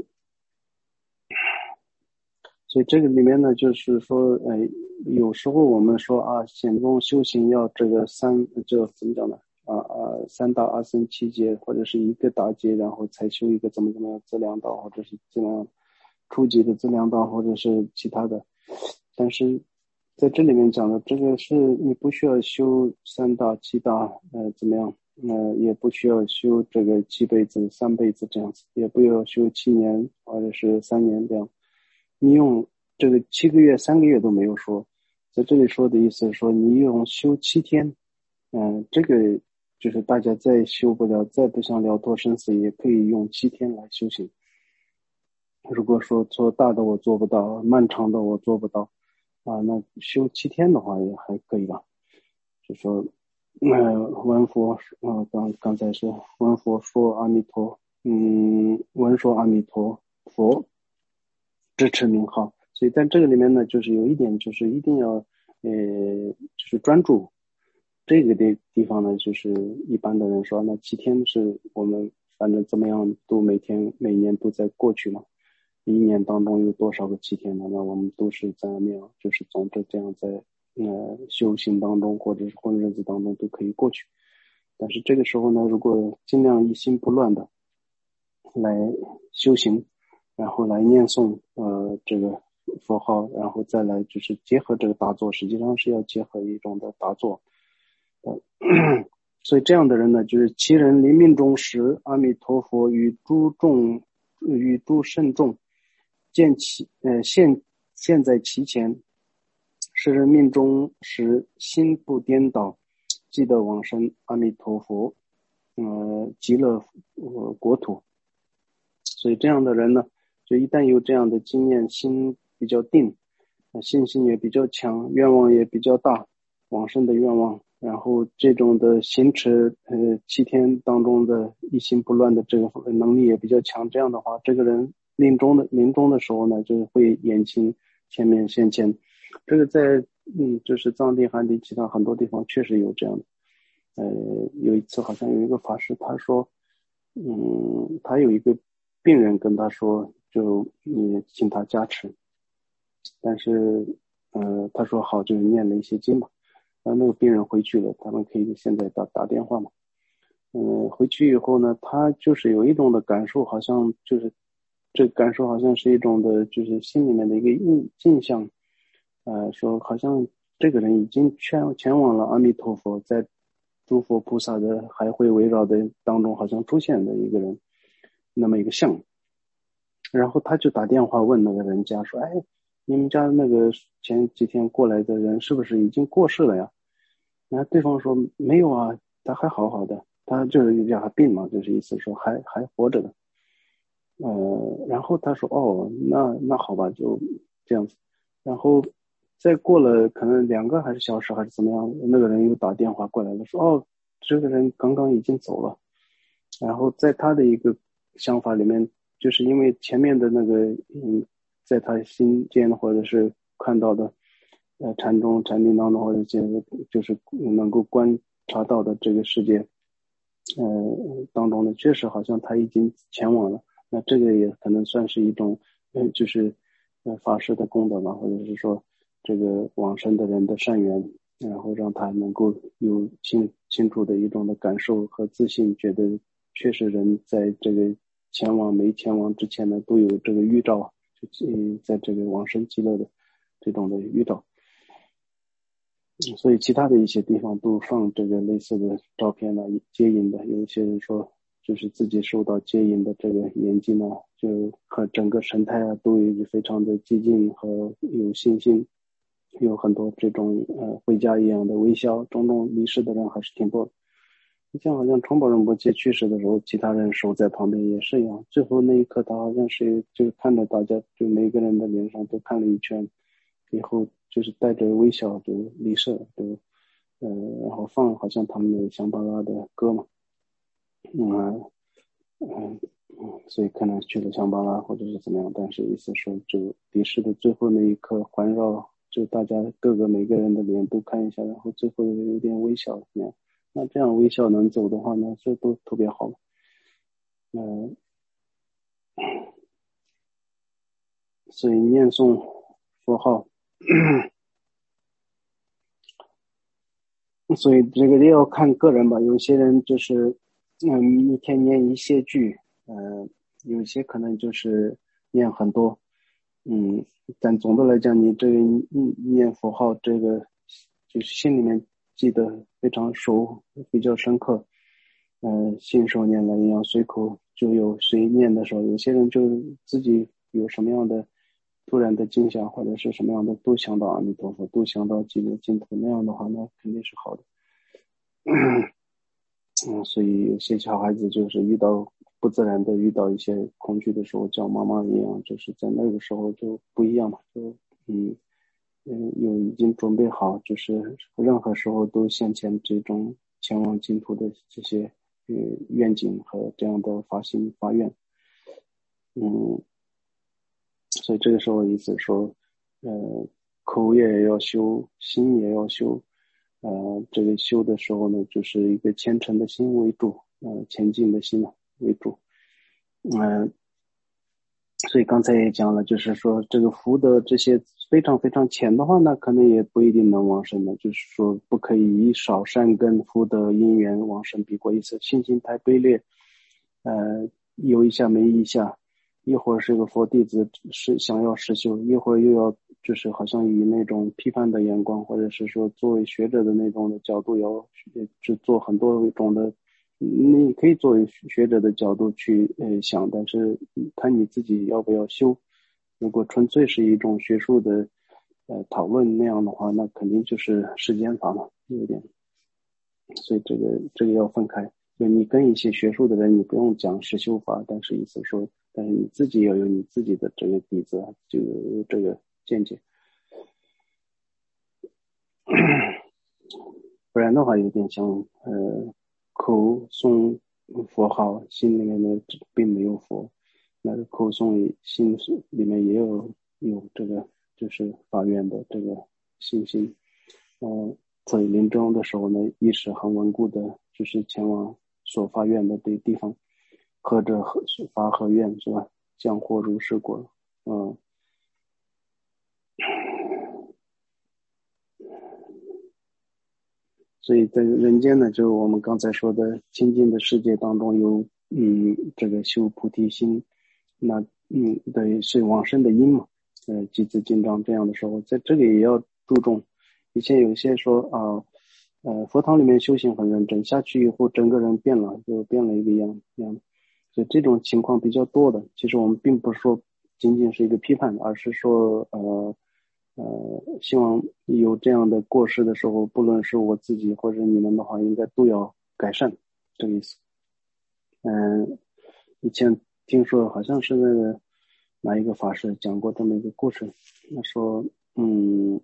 所以这个里面呢，就是说，呃，有时候我们说啊，显宗修行要这个三，这怎么讲呢？啊啊，三大阿僧七劫，或者是一个大劫，然后才修一个怎么怎么样资粮道，或者是资粮初级的资粮道，或者是其他的。但是在这里面讲的，这个是你不需要修三大、七大，呃，怎么样？呃，也不需要修这个七辈子、三辈子这样子，也不要修七年或者是三年这样。你用这个七个月、三个月都没有说，在这里说的意思是说，你用修七天，嗯、呃，这个就是大家再修不了，再不想了脱生死，也可以用七天来修行。如果说做大的我做不到，漫长的我做不到，啊，那修七天的话也还可以吧。就说，呃，闻佛，呃，刚刚才是闻佛说阿弥陀，嗯，闻说阿弥陀佛，支持名号。所以在这个里面呢，就是有一点，就是一定要，呃，就是专注。这个的地方呢，就是一般的人说，那七天是我们反正怎么样都每天每年都在过去嘛。一年当中有多少个七天呢？那我们都是在庙，就是总之这样在呃修行当中或者是混日子当中都可以过去。但是这个时候呢，如果尽量一心不乱的来修行， 然后来念诵呃这个佛号，然后再来就是结合这个打坐，实际上是要结合一种的打坐。呃所以这样的人呢，就是其人临命终时，阿弥陀佛与诸众与诸圣众见其呃现现在其前，是人命终时心不颠倒，记得往生阿弥陀佛呃极乐呃国土。所以这样的人呢，就一旦有这样的经验，心比较定，信心也比较强，愿望也比较大，往生的愿望，然后这种的行持呃七天当中的一心不乱的这个能力也比较强，这样的话，这个人临终的临终的时候呢，就会眼睛前面现前。这个在嗯就是藏地汉地其他很多地方确实有这样的。呃有一次好像有一个法师他说嗯他有一个病人跟他说就你请他加持，但是呃他说好，就念了一些经嘛。然后那个病人回去了，他们可以现在打打电话嘛。嗯、呃，回去以后呢，他就是有一种的感受，好像就是这感受好像是一种的，就是心里面的一个印印象，呃，说好像这个人已经前前往了阿弥陀佛，在诸佛菩萨的还会围绕的当中，好像出现的一个人，那么一个像。然后他就打电话问那个人家说：“哎，你们家那个前几天过来的人是不是已经过世了呀？”然后对方说：“没有啊，他还好好的，他就是叫他病嘛，就是意思说还还活着的。”呃，然后他说：“哦，那那好吧，就这样子。”然后再过了可能两个还是小时还是怎么样，那个人又打电话过来了，说：“哦，这个人刚刚已经走了。”然后在他的一个想法里面，就是因为前面的那个嗯，在他心间或者是看到的呃禅宗禅定当中或者就是能够观察到的这个世界呃当中呢，确实好像他已经前往了。那这个也可能算是一种呃就是呃法师的功德吧，或者是说这个往生的人的善缘，然后让他能够有清清楚的一种的感受和自信，觉得确实人在这个前往没前往之前呢，都有这个预兆，就在这个往生极乐的这种的预兆。所以其他的一些地方都放这个类似的照片呢，接引的。有一些人说就是自己受到接引的这个眼睛呢，就和整个神态啊都有非常的激进和有信心，有很多这种呃回家一样的微笑。种种离世的人还是挺多的。你像好像冲宝仁波切去世的时候，其他人守在旁边也是一样，最后那一刻他好像是就看着大家，就每个人的脸上都看了一圈以后，就是带着微笑就离世了，就呃然后放好像他们的香巴拉的歌嘛。嗯嗯嗯，所以可能去了香巴拉或者是怎么样，但是意思说就离世的最后那一刻环绕，就大家各个每个人的脸都看一下，然后最后有点微笑那样。那这样微笑能走的话呢，这都特别好。嗯、呃，所以念诵佛号，所以这个也要看个人吧。有些人就是嗯一天念一些句，呃，有些可能就是念很多，嗯，但总的来讲，你这个念佛号，这个就是心里面记得非常熟，比较深刻。呃，信手拈来一样，随口就有谁念的时候，有些人就自己有什么样的突然的惊吓或者是什么样的，都想到阿弥陀佛，都想到极乐净土，那样的话，那肯定是好的。嗯，所以有些小孩子就是遇到不自然的遇到一些恐惧的时候，叫妈妈一样，就是在那个时候就不一样嘛，就嗯嗯有已经准备好，就是任何时候都现前这种前往净土的这些呃愿景和这样的发心发愿。嗯，所以这个时候意思说，呃，口也要修，心也要修。呃，这个修的时候呢，就是一个虔诚的心为主，呃，前进的心为主。嗯、呃，所以刚才也讲了，就是说这个福德这些非常非常浅的话，那可能也不一定能往生的。就是说不可以以少善根福德因缘往生，比过一次信心太卑劣，呃，有一下没一下。 一会儿是个佛弟子是想要实修，一会儿又要就是好像以那种批判的眼光，或者是说作为学者的那种的角度，要去做很多种的，你可以作为学者的角度去呃想，但是看你自己要不要修。如果纯粹是一种学术的呃讨论那样的话，那肯定就是世间法嘛，有点，所以这个这个要分开。就你跟一些学术的人，你不用讲实修法，但是意思说，但是你自己要有你自己的这个底子，就有这个见解。不然的话，有点像呃口诵佛号，心里面呢并没有佛。那个口诵心里面也有有这个就是发愿的这个信心。嗯、呃，在临终的时候呢，意识很稳固的，就是前往所发愿的这地方，合着发合愿是吧？降祸如是果。嗯。所以在人间呢，就我们刚才说的清净的世界当中有嗯这个修菩提心，那嗯对是往生的因嘛，呃集资进章这样的时候，在这里也要注重。以前有些说啊呃佛堂里面修行很认真，下去以后整个人变了，就变了一个样样。所以这种情况比较多的，其实我们并不是说仅仅是一个批判，而是说呃呃，希望有这样的过失的时候，不论是我自己或者你们的话，应该都要改善，这个意思。嗯，以前听说好像是那个哪一个法师讲过这么一个故事，他说，嗯，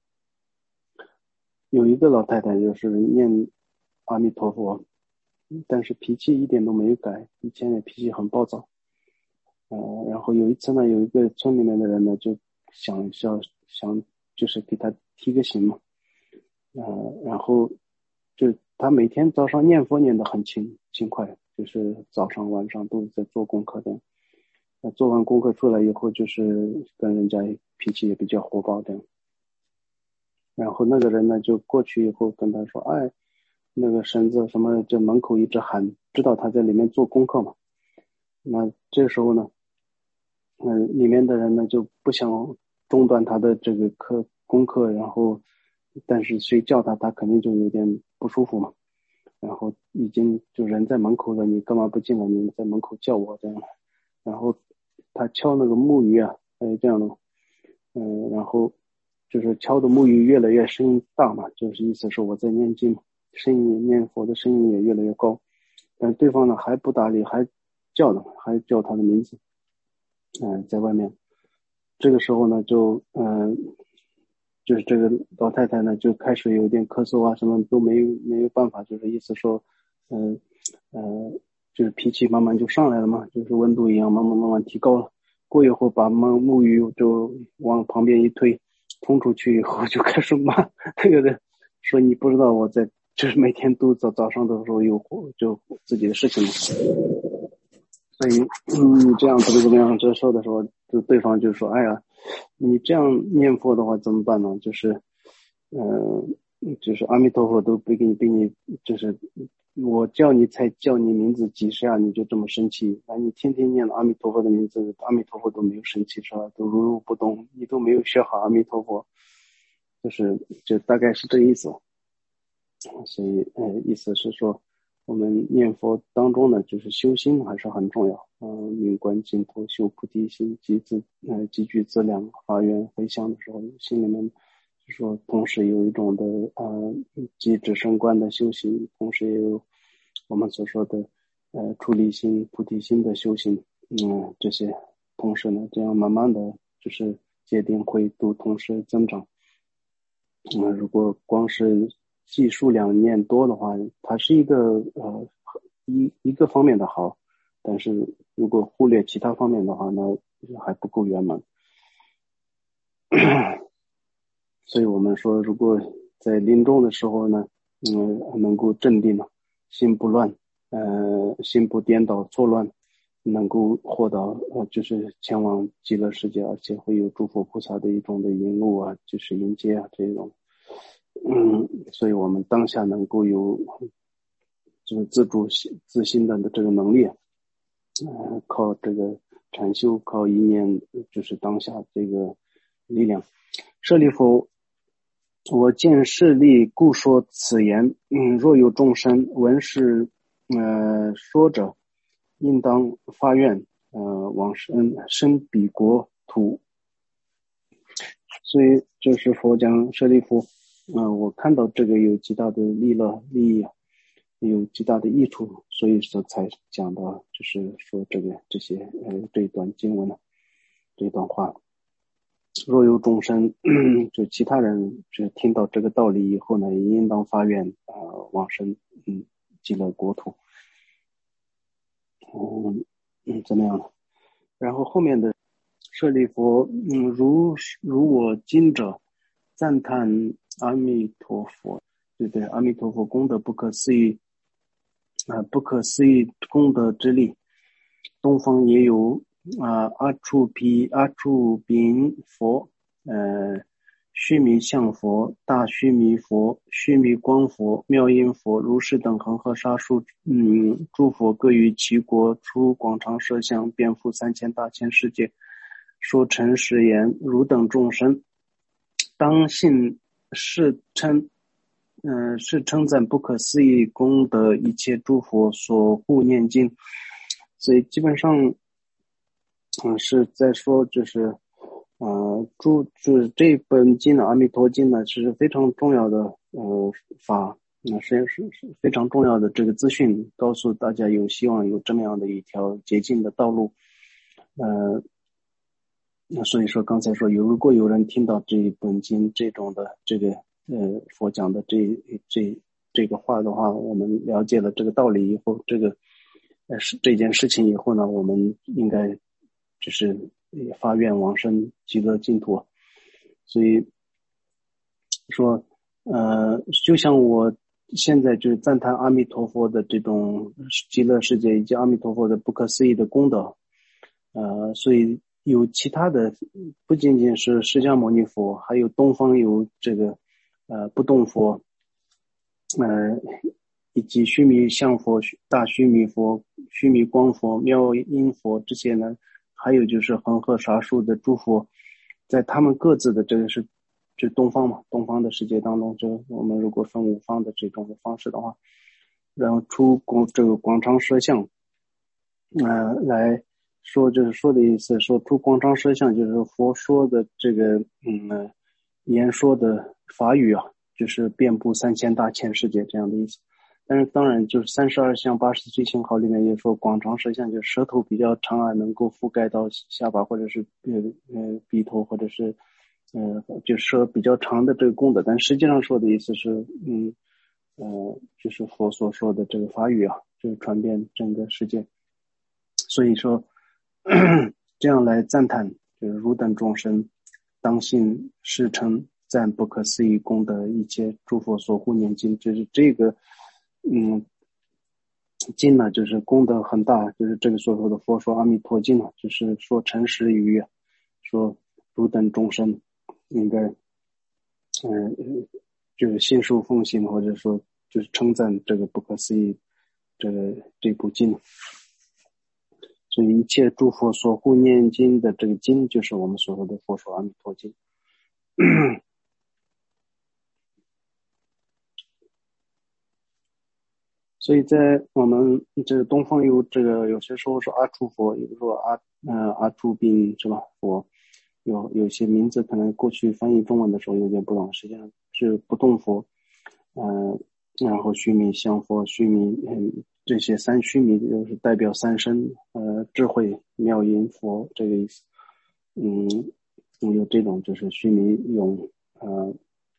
有一个老太太就是念阿弥陀佛，但是脾气一点都没有改，以前的脾气很暴躁。呃，然后有一次呢，有一个村里面的人呢，就想想想，就是给他提个醒嘛，呃，然后就他每天早上念佛念得很勤勤快，就是早上晚上都在做功课的。呃，做完功课出来以后，就是跟人家脾气也比较火爆的。然后那个人呢，就过去以后跟他说：“哎，那个绳子什么，就门口一直喊，知道他在里面做功课嘛。”那这时候呢，嗯、呃，里面的人呢就不想中断他的这个课功课，然后，但是谁叫他，他肯定就有点不舒服嘛。然后已经就人在门口了，你干嘛不进来？你在门口叫我这样。然后他敲那个木鱼啊，哎这样的，嗯、呃，然后就是敲的木鱼越来越声音大嘛，就是意思是我在念经，声音念佛的声音也越来越高，但对方呢还不搭理，还叫的，还叫他的名字，嗯、呃，在外面。这个时候呢，就嗯、呃，就是这个老太太呢就开始有点咳嗽啊，什么都没有没有办法，就是意思说，嗯 呃, 呃，就是脾气慢慢就上来了嘛，就是温度一样慢慢慢慢提高了。过一会儿把木木鱼就往旁边一推，冲出去以后就开始骂那个人，说你不知道我在，就是每天都早早上的时候有就自己的事情嘛。所以，嗯，你这样怎么怎么样这说的时候，就对方就说：“哎呀，你这样念佛的话怎么办呢？就是，呃，就是阿弥陀佛都不给你，给你，就是我叫你才叫你名字几十下，你就这么生气？那你天天念阿弥陀佛的名字，阿弥陀佛都没有生气是吧？都如如不动，你都没有学好阿弥陀佛，就是就大概是这个意思。所以，呃，意思是说。”我们念佛当中呢，就是修心还是很重要。嗯、呃，明观净土，修菩提心，积资呃积聚资粮，发愿回向的时候，心里面就说同时有一种的呃积智升观的修行，同时也有我们所说的呃出离心、菩提心的修行。嗯，这些同时呢，这样慢慢的就是戒定慧都同时增长。嗯、呃，如果光是记数量念多的话，它是一个呃一一个方面的好，但是如果忽略其他方面的话，那还不够圆满。所以我们说，如果在临终的时候呢，嗯，能够镇定了，心不乱，呃，心不颠倒错乱，能够获得呃，就是前往极乐世界，而且会有诸佛菩萨的一种的引路啊，就是迎接啊这种。嗯，所以我们当下能够有就是自主自心的这个能力，呃，靠这个禅修靠一念，就是当下这个力量。舍利弗，我见舍利故说此言，嗯，若有众生闻是呃说者，应当发愿呃往生生彼国土。所以就是佛讲舍利弗，嗯、呃，我看到这个有极大的利乐利益啊，有极大的益处，所以说才讲到，就是说这个这些呃这一段经文呢，这一段话。若有众生，就其他人就听到这个道理以后呢，也应当发愿啊、呃、往生嗯极乐国土。嗯嗯，怎么样呢？然后后面的舍利弗，嗯，如如我今者赞叹阿弥陀佛，对对，阿弥陀佛功德不可思议啊、呃，不可思议功德之力。东方也有啊、呃，阿处毗阿处宾佛，呃，须弥相佛、大须弥佛、须弥光佛、妙音佛、如是等恒河沙数，嗯，诸佛各于其国出广长舌相，遍覆三千大千世界，说诚实言：汝等众生，当信是称。嗯、呃，是称赞不可思议功德一切诸佛所护念经。所以基本上，嗯、呃，是在说，就是，呃，诸就是这本经呢，《阿弥陀经》呢，是非常重要的呃法，那实际上是是非常重要的这个资讯，告诉大家有希望有这么样的一条捷径的道路。呃，那所以说刚才说有如果有人听到这一本经这种的这个呃佛讲的这这这个话的话，我们了解了这个道理以后，这个呃是这件事情以后呢，我们应该就是发愿往生极乐净土。所以说呃就像我现在就是赞叹阿弥陀佛的这种极乐世界以及阿弥陀佛的不可思议的功德，呃所以有其他的，不仅仅是释迦牟尼佛，还有东方有这个呃不动佛，呃以及须弥相佛、大须弥佛、须弥光佛、妙音佛这些呢，还有就是恒河沙数的诸佛，在他们各自的这个是就东方嘛，东方的世界当中，就我们如果分五方的这种的方式的话，然后出广这个广长舌相，呃来说，就是说的意思，说出广长舌相，就是佛说的这个嗯、呃、言说的法语啊，就是遍布三千大千世界这样的意思。但是当然就是三十二相八十七星号里面也说广长舌相，就是舌头比较长啊，能够覆盖到下巴或者是呃呃鼻头或者是呃就舌比较长的这个功德。但实际上说的意思是嗯呃就是佛所说的这个法语啊，就是传遍整个世界。所以说这样来赞叹，就是汝等众生当信是称赞不可思议功德一切诸佛所护念经，就是这个嗯经呢，就是功德很大，就是这个所说的佛说阿弥陀经呢，就是说诚实语，说汝等众生应该嗯、呃、就是信受奉行，或者说就是称赞这个不可思议这个这部经。所以一切诸佛所护念经的这个经，就是我们所说的佛说阿弥陀经。所以在我们这个东方有这个有些时候说阿处佛，有时候阿呃阿处宾是吧？佛有有些名字可能过去翻译中文的时候有点不懂，实际上是不动佛，呃，然后须弥相佛、须弥嗯这些三须弥就是代表三身，呃，智慧妙音佛这个意思。嗯，有这种就是须弥用呃。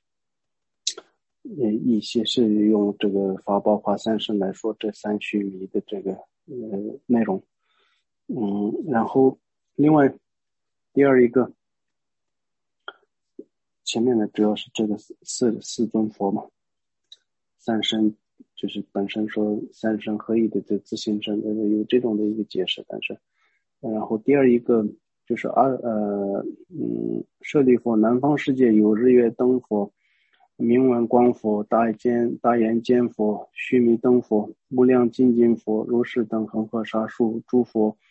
一些是用这个法宝华三身来说这三须弥的这个呃内容。嗯，然后另外第二一个前面的主要是这个四四尊佛嘛，三身就是本身说三身合一的这自性身有这种的一个解释，但是然后第二一个就是阿呃嗯舍利佛，南方世界有日月灯佛、明文光佛、大坚大眼坚佛、须弥灯佛、无量精进佛、如是等恒河沙数诸佛，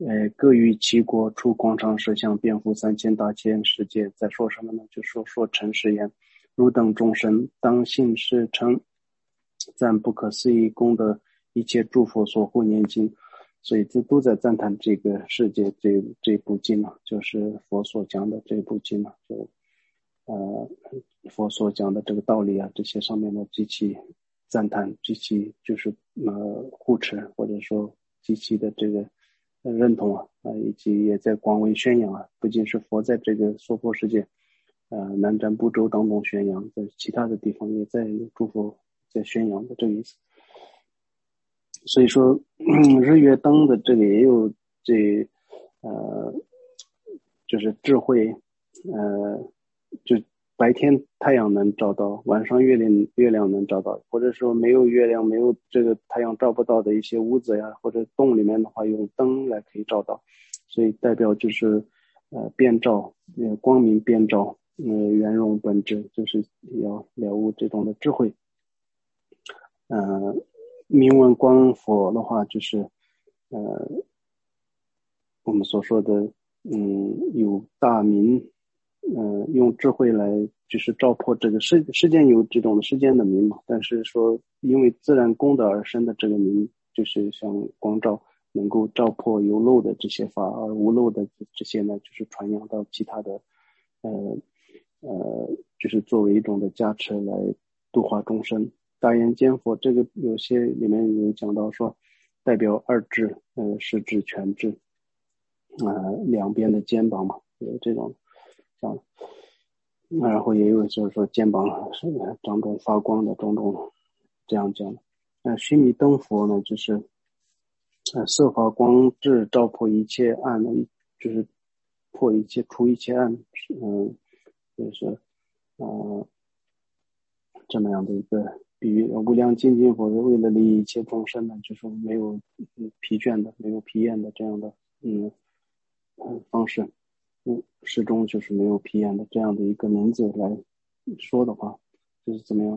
呃，各于其国出广长舌相，遍覆三千大千世界，在说什么呢？就说说诚实言，汝等众生当信是诚，赞不可思议功德，一切诸佛所护念经。所以这都在赞叹这个世界这这部经嘛，就是佛所讲的这部经嘛，就呃佛所讲的这个道理啊，这些上面的极其赞叹，极其就是呃护持，或者说极其的这个认同啊，呃以及也在广为宣扬啊，不仅是佛在这个娑婆世界呃南瞻部洲当中宣扬，在其他的地方也在有诸佛在宣扬的这个意思。所以说日月灯的这个也有这呃就是智慧，呃就白天太阳能照到，晚上月亮月亮能照到，或者说没有月亮没有这个太阳照不到的一些屋子呀或者洞里面的话，用灯来可以照到，所以代表就是呃遍照，呃光明遍照，呃圆融本质，就是要了悟这种的智慧。呃明闻光佛的话，就是呃我们所说的嗯有大明，呃用智慧来就是照破这个世世间有这种世间的明嘛，但是说因为自然功德而生的这个明，就是像光照能够照破有漏的这些法，而无漏的这些呢，就是传扬到其他的呃呃就是作为一种的加持来度化众生。大眼尖佛这个有些里面有讲到说代表二智，呃十智全智，呃两边的肩膀嘛，有这种像，然后也有就是说肩膀是当中发光的种种这样讲的。呃须弥灯佛呢，就是呃色法光智照破一切暗，就是破一切除一切暗，嗯、呃、就是呃这么样的一个比喻。无量精进佛是为了利益一切众生呢，就是没有疲倦的，没有疲厌的这样的嗯嗯方式，嗯始终就是没有疲厌的这样的一个名字来说的话，就是怎么样？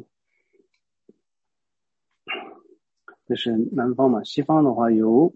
这是南方嘛，西方的话有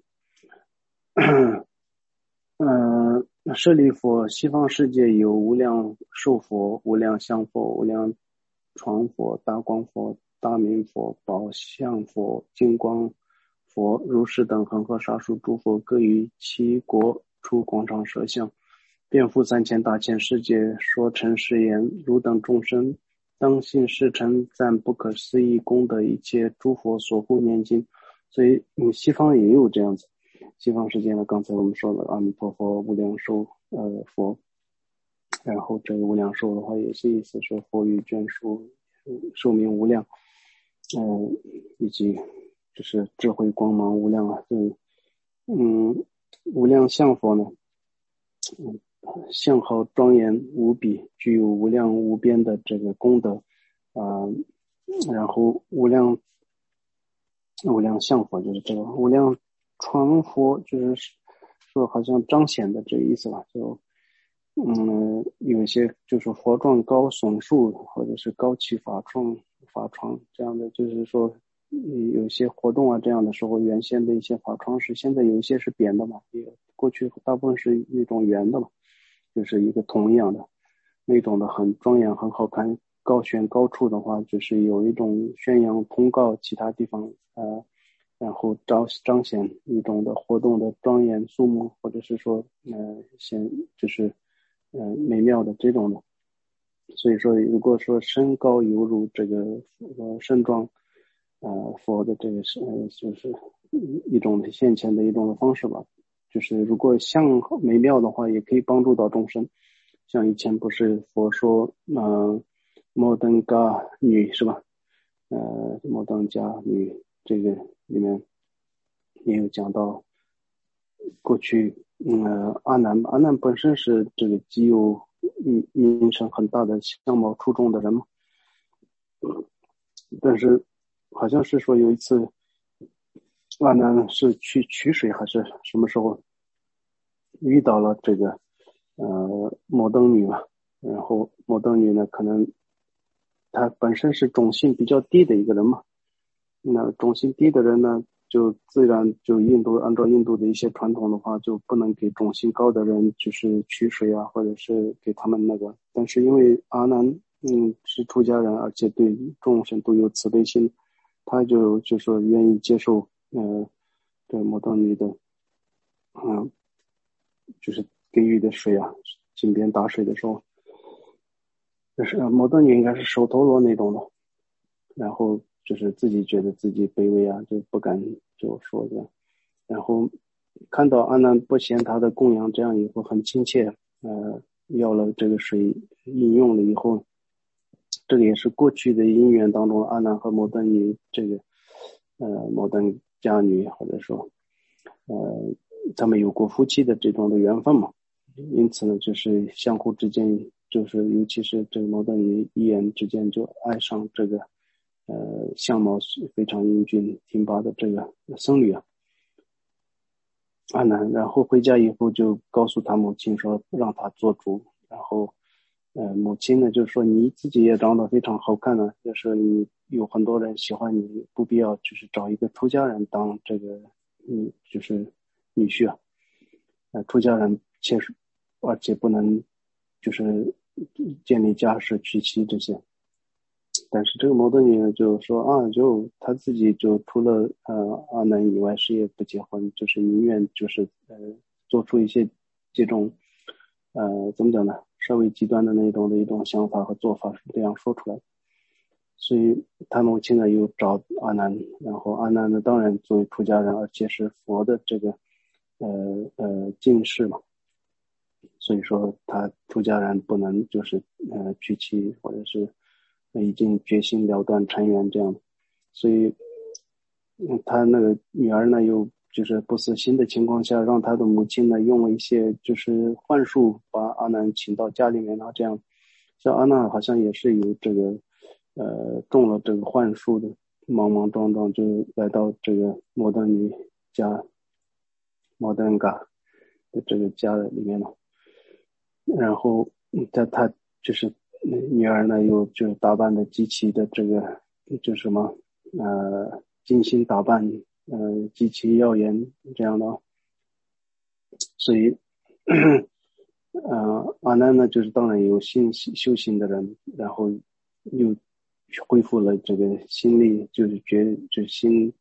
嗯舍利佛，西方世界有无量寿佛、无量相佛、无量传佛、大光佛、大明佛、宝相佛、金光佛、如是等恒河沙数诸佛，各于其国出广长舌相，遍覆三千大千世界，说诚实言，汝等众生当信是诚，赞不可思议功德，一切诸佛所护念经。所以嗯，西方也有这样子。西方世界呢，刚才我们说了阿弥陀佛、无量寿呃佛，然后这个无量寿的话也是意思说佛与眷属寿命无量，呃以及就是智慧光芒无量啊。嗯嗯无量相佛呢，嗯相好庄严无比，具有无量无边的这个功德啊、呃，然后无量无量相佛就是这个无量传佛，就是说好像彰显的这个意思吧，就嗯有一些就是佛状高耸树，或者是高起法创法床这样的，就是说有些活动啊这样的时候，原先的一些法窗是现在有一些是扁的嘛，也过去大部分是那种圆的嘛，就是一个桶一样的那种的，很庄严很好看。高悬高处的话，就是有一种宣扬通告其他地方呃然后彰彰显一种的活动的庄严肃穆，或者是说呃显就是呃美妙的这种的。所以说如果说身高犹如这个呃身庄呃佛的这个是呃就是一种的现前的一种的方式吧，就是如果相美妙的话也可以帮助到众生。像以前不是佛说呃摩登伽女是吧，呃摩登伽女这个里面也有讲到，过去嗯、呃、阿难阿难本身是这个极有名声很大的相貌出众的人嘛，但是好像是说有一次阿难是去取水还是什么时候遇到了这个呃摩登女嘛，然后摩登女呢可能她本身是种姓比较低的一个人嘛，那种姓低的人呢就自然就印度按照印度的一些传统的话，就不能给种姓高的人就是取水啊，或者是给他们那个。但是因为阿难嗯是出家人，而且对众生都有慈悲心，他就就说愿意接受呃对摩登女的嗯就是给予的水啊，井边打水的时候，就是摩登女应该是手陀罗那种的，然后就是自己觉得自己卑微啊，就不敢就说这样。然后看到阿难不嫌他的供养这样以后很亲切，呃，要了这个水饮用了以后，这个也是过去的因缘当中，阿难和摩登女这个呃摩登伽女或者说呃他们有过夫妻的这种的缘分嘛，因此呢，就是相互之间，就是尤其是这个摩登女一言之间就爱上这个呃相貌非常英俊挺拔的这个僧侣啊。阿难，然后回家以后就告诉他母亲说让他做主，然后呃母亲呢就说你自己也长得非常好看呢，就是你有很多人喜欢你，不必要就是找一个出家人当这个嗯就是女婿啊，呃出家人且是而且不能就是建立家室娶妻这些。但是这个摩登女呢就说啊，就她自己就除了呃阿难以外，谁也不结婚，就是宁愿就是呃做出一些这种呃怎么讲呢，稍微极端的那种的一种想法和做法是这样说出来的。所以他母亲呢又找阿难，然后阿难呢当然作为出家人，而且是佛的这个呃呃近士嘛，所以说他出家人不能就是呃娶妻或者是已经决心了断尘缘这样，所以嗯他那个女儿呢又就是不死心的情况下，让他的母亲呢用了一些就是幻术把阿难请到家里面啊，这样像阿难好像也是有这个呃中了这个幻术的，莽莽撞撞就来到这个摩登女家摩登嘎的这个家里面了。然后他他就是女儿呢又就打扮的极其的这个就什么呃精心打扮，呃极其耀眼这样的，所以呃阿难呢就是当然有心修行的人，然后又恢复了这个心力，就是觉就心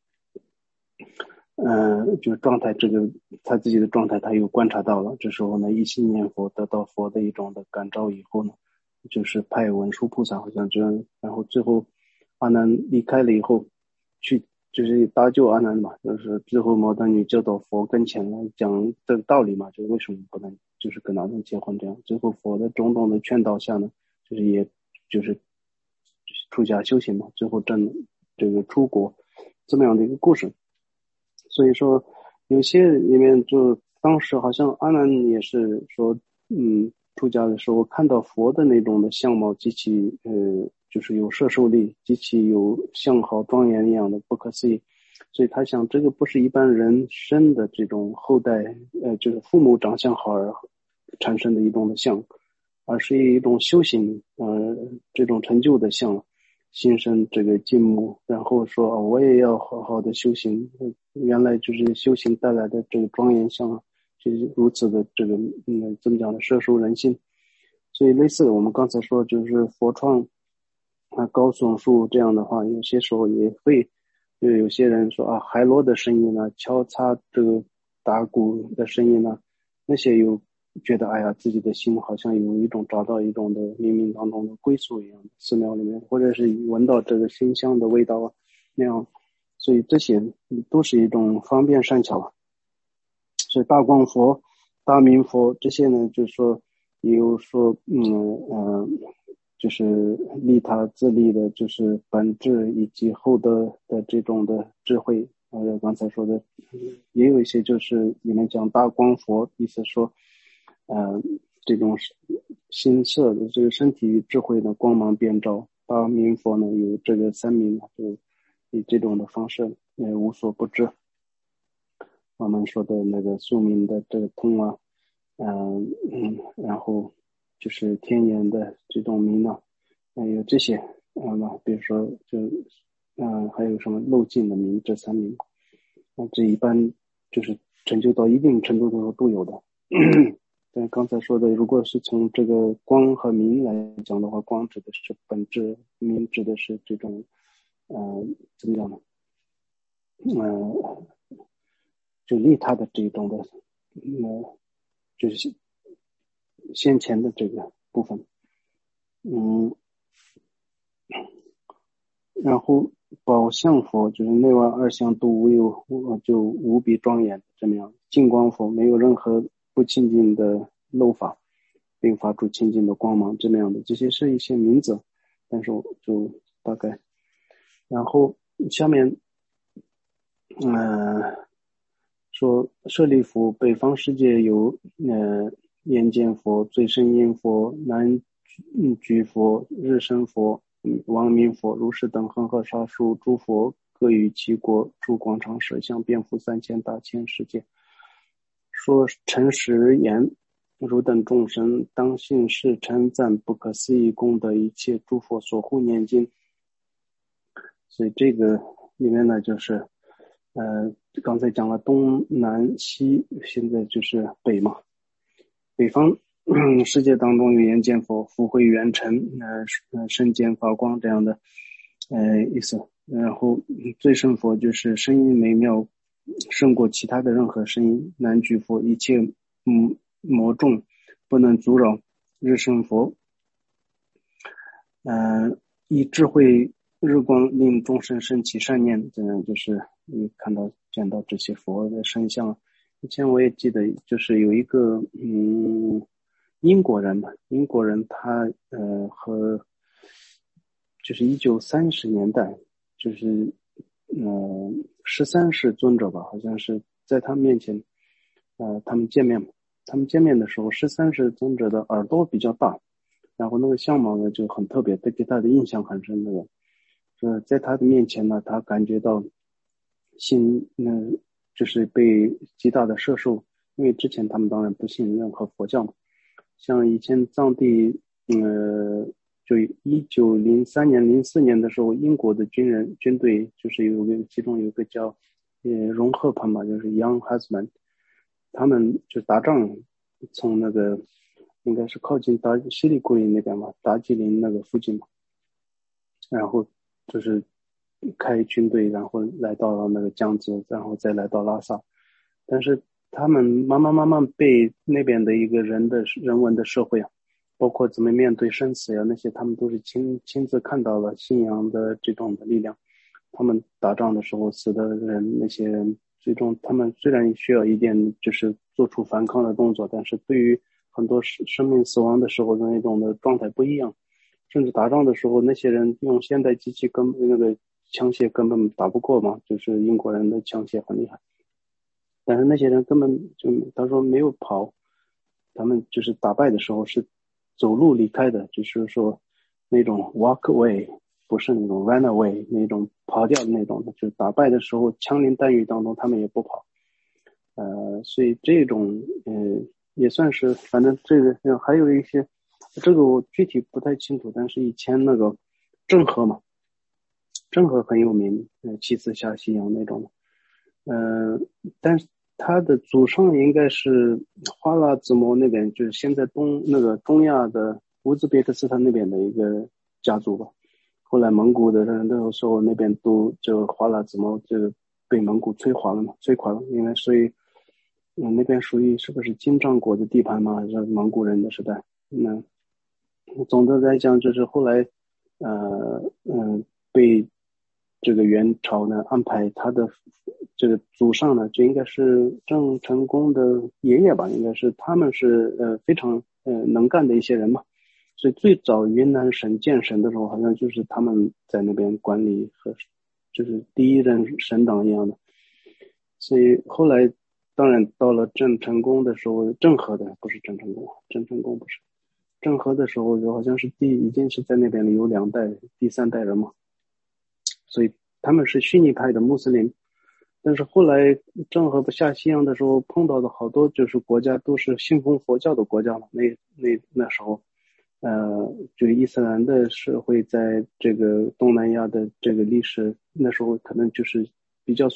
呃，就是状态，这个他自己的状态，他又观察到了。这时候呢，一心念佛，得到佛的一种的感召以后呢，就是派文殊菩萨好像这样，然后最后阿难离开了以后，去就是搭救阿难嘛，就是最后摩登女就到佛跟前来讲这个道理嘛，就为什么不能就是跟阿难结婚这样。最后佛的种种的劝导下呢，就是也就是出家修行嘛，最后证这个出国这么样的一个故事。所以说有些里面就当时好像阿难也是说嗯出家的时候看到佛的那种的相貌极其呃就是有摄受力，极其有相好庄严一样的不可思议，所以他想这个不是一般人生的这种后代呃就是父母长相好而产生的一种的相，而是一种修行呃这种成就的相，心生这个敬慕，然后说、哦、我也要好好的修行，原来就是修行带来的这个庄严相，就是如此的这个嗯怎么讲呢，摄受人心。所以类似的我们刚才说就是佛创啊高耸树这样的话，有些时候也会就有些人说啊海螺的声音呢，敲擦这个打鼓的声音呢，那些有觉得哎呀自己的心好像有一种找到一种的冥冥当中的归宿一样，寺庙里面或者是闻到这个馨香的味道那样，所以这些都是一种方便善巧。所以大光佛大明佛这些呢就是说也有说嗯呃就是利他自利的就是本质以及厚德的这种的智慧，还有刚才说的也有一些就是里面讲大光佛，意思说呃这种心色的这个身体与智慧的光芒遍照。大明佛呢有这个三明，就以这种的方式也无所不知，我们说的那个宿命的这个通啊嗯嗯，然后就是天眼的这种明啊，还有这些啊、嗯，比如说就嗯还有什么漏尽的明，这三明。 那这一般就是成就到一定程度的时候都有的。但刚才说的，如果是从这个光和明来讲的话，光指的是本质，明指的是这种，呃，怎么讲呢？呃，就利他的这种的，呃，就是先前的这个部分，嗯，然后宝相佛就是内外二相都无有，就无比庄严，这么样。净光佛没有任何不清净的漏法，并发出清净的光芒，这么样的。这些是一些名字，但是我就大概。然后下面，呃，说舍利弗，北方世界有呃眼见佛、最胜音佛、南居佛、日生佛、王明佛、如是等恒河沙数诸佛，各于其国诸广场舍相，遍覆三千大千世界。说诚实言，汝等众生当信是称赞不可思议功德，一切诸佛所护念经。所以这个里面呢，就是呃，刚才讲了东南西，现在就是北嘛。北方、嗯、世界当中有眼见佛、福慧圆成、呃身见发光这样的呃意思。然后最胜佛就是声音美妙，胜过其他的任何声音。南居佛一切嗯魔众不能阻扰。日生佛，呃，以智慧日光令众生升起善念，这样就是你看到见到这些佛的身像。以前我也记得，就是有一个嗯英国人吧，英国人他呃和就是一九三十年代，就是呃十三世尊者吧，好像是在他面前，呃他们见面，他们见面的时候，十三世尊者的耳朵比较大。然后那个相貌呢就很特别，对给他的印象很深。那个，就是在他的面前呢，他感觉到心，嗯，就是被极大的摄受。因为之前他们当然不信任何佛教嘛，像以前藏地，呃，就一九零三年、零四年的时候，英国的军人军队就是有个，其中有个叫呃荣赫潘吧，就是 Young Husband， 他们就打仗，从那个。应该是靠近达西里古里那边嘛，达吉林那个附近嘛，然后就是开军队，然后来到了那个江浙，然后再来到拉萨。但是他们慢慢慢慢被那边的一个人的人文的社会啊，包括怎么面对生死呀、啊、那些，他们都是亲亲自看到了信仰的这种的力量。他们打仗的时候死的人，那些人最终他们虽然需要一点就是做出反抗的动作，但是对于很多生命死亡的时候的那种的状态不一样。甚至打仗的时候，那些人用现代机器根那个枪械根本打不过嘛，就是英国人的枪械很厉害，但是那些人根本就他说没有跑，他们就是打败的时候是走路离开的，就是说那种 walk away， 不是那种 run away 那种跑掉的那种的，就是打败的时候枪林弹雨当中他们也不跑。呃，所以这种呃也算是，反正这个还有一些，这个我具体不太清楚，但是以前那个郑和嘛，郑和很有名，呃，七次下西洋那种，呃，但是他的祖上应该是花剌子模那边，就是现在东那个中亚的乌兹别克斯坦那边的一个家族吧。后来蒙古的人那个时候那边都就花剌子模就被蒙古摧垮了嘛，摧垮了，因为所以。嗯，那边属于是不是金帐国的地盘吗？还是蒙古人的时代？那总的来讲，就是后来，呃，嗯，被这个元朝呢安排他的这个祖上呢，就应该是郑成功的爷爷吧，应该是他们是呃非常呃能干的一些人嘛。所以最早云南省建省的时候，好像就是他们在那边管理和就是第一任省长一样的。所以后来。当然，到了郑成功的时候，郑和的不是郑成功，郑成功不是郑和的时候，就好像是第已经是在那边有两代、第三代人嘛，所以他们是逊尼派的穆斯林。但是后来郑和下西洋的时候，碰到的好多就是国家都是信奉佛教的国家嘛，那那那时候，呃，就伊斯兰的社会在这个东南亚的这个历史，那时候可能就是比较算。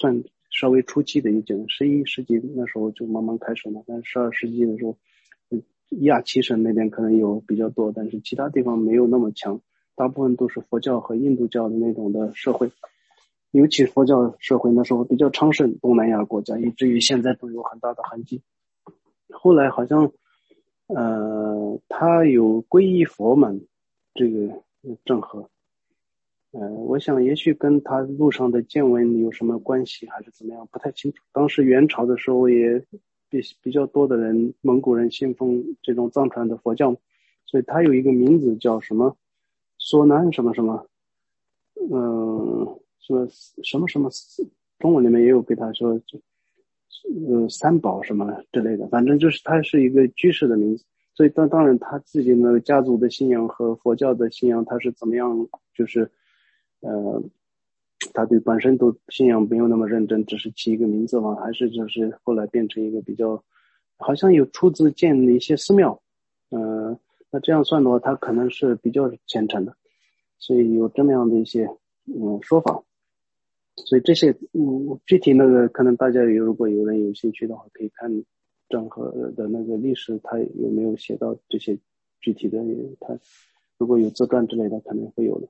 稍微初期的一种，十一世纪那时候就慢慢开始了，但是十二世纪的时候，亚齐省那边可能有比较多，但是其他地方没有那么强，大部分都是佛教和印度教的那种的社会，尤其佛教社会那时候比较昌盛，东南亚国家以至于现在都有很大的痕迹。后来好像呃他有皈依佛门这个郑和，呃我想也许跟他路上的见闻有什么关系还是怎么样不太清楚。当时元朝的时候也比比较多的人蒙古人信奉这种藏传的佛教，所以他有一个名字叫什么索南什么什么，嗯，说什么什么，中文里面也有给他说呃三宝什么之类的，反正就是他是一个居士的名字。所以当当然他自己的家族的信仰和佛教的信仰他是怎么样，就是呃他对本身都信仰没有那么认真，只是起一个名字嘛，还是就是后来变成一个比较好像有出自建的一些寺庙，呃那这样算的话他可能是比较虔诚的，所以有这么样的一些嗯说法。所以这些嗯具体那个可能大家有如果有人有兴趣的话可以看郑和的那个历史，他有没有写到这些具体的，他如果有自传之类的可能会有的。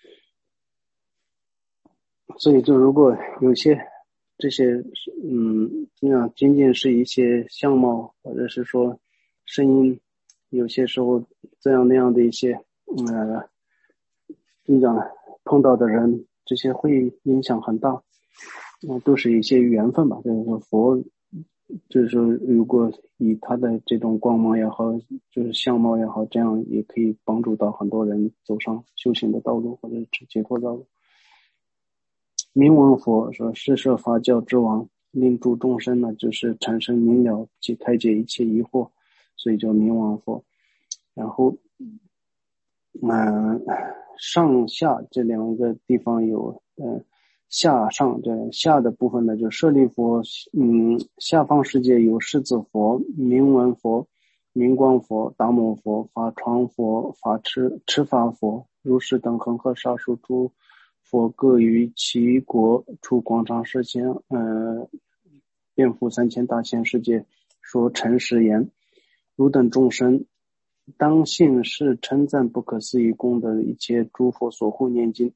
所以就如果有些这些嗯这样仅仅是一些相貌或者是说声音，有些时候这样那样的一些呃怎么讲呢，碰到的人这些会影响很大，嗯，都是一些缘分吧。就是说佛就是说如果以他的这种光芒也好，就是相貌也好，这样也可以帮助到很多人走上修行的道路或者是解脱道路。明闻佛说是摄法教之王，令诸众生呢就是产生明了及开解一切疑惑，所以叫明闻佛。然后嗯、呃，上下这两个地方有呃下上这下的部分呢，就舍利佛，嗯，下方世界有狮子佛、明闻佛、明光佛、达摩佛、法床佛、法持持法佛、如是等恒河沙数诸佛，各于其国出广长世间，呃，遍覆三千大千世界，说诚实言：汝等众生当信是称赞不可思议功德一切诸佛所护念经。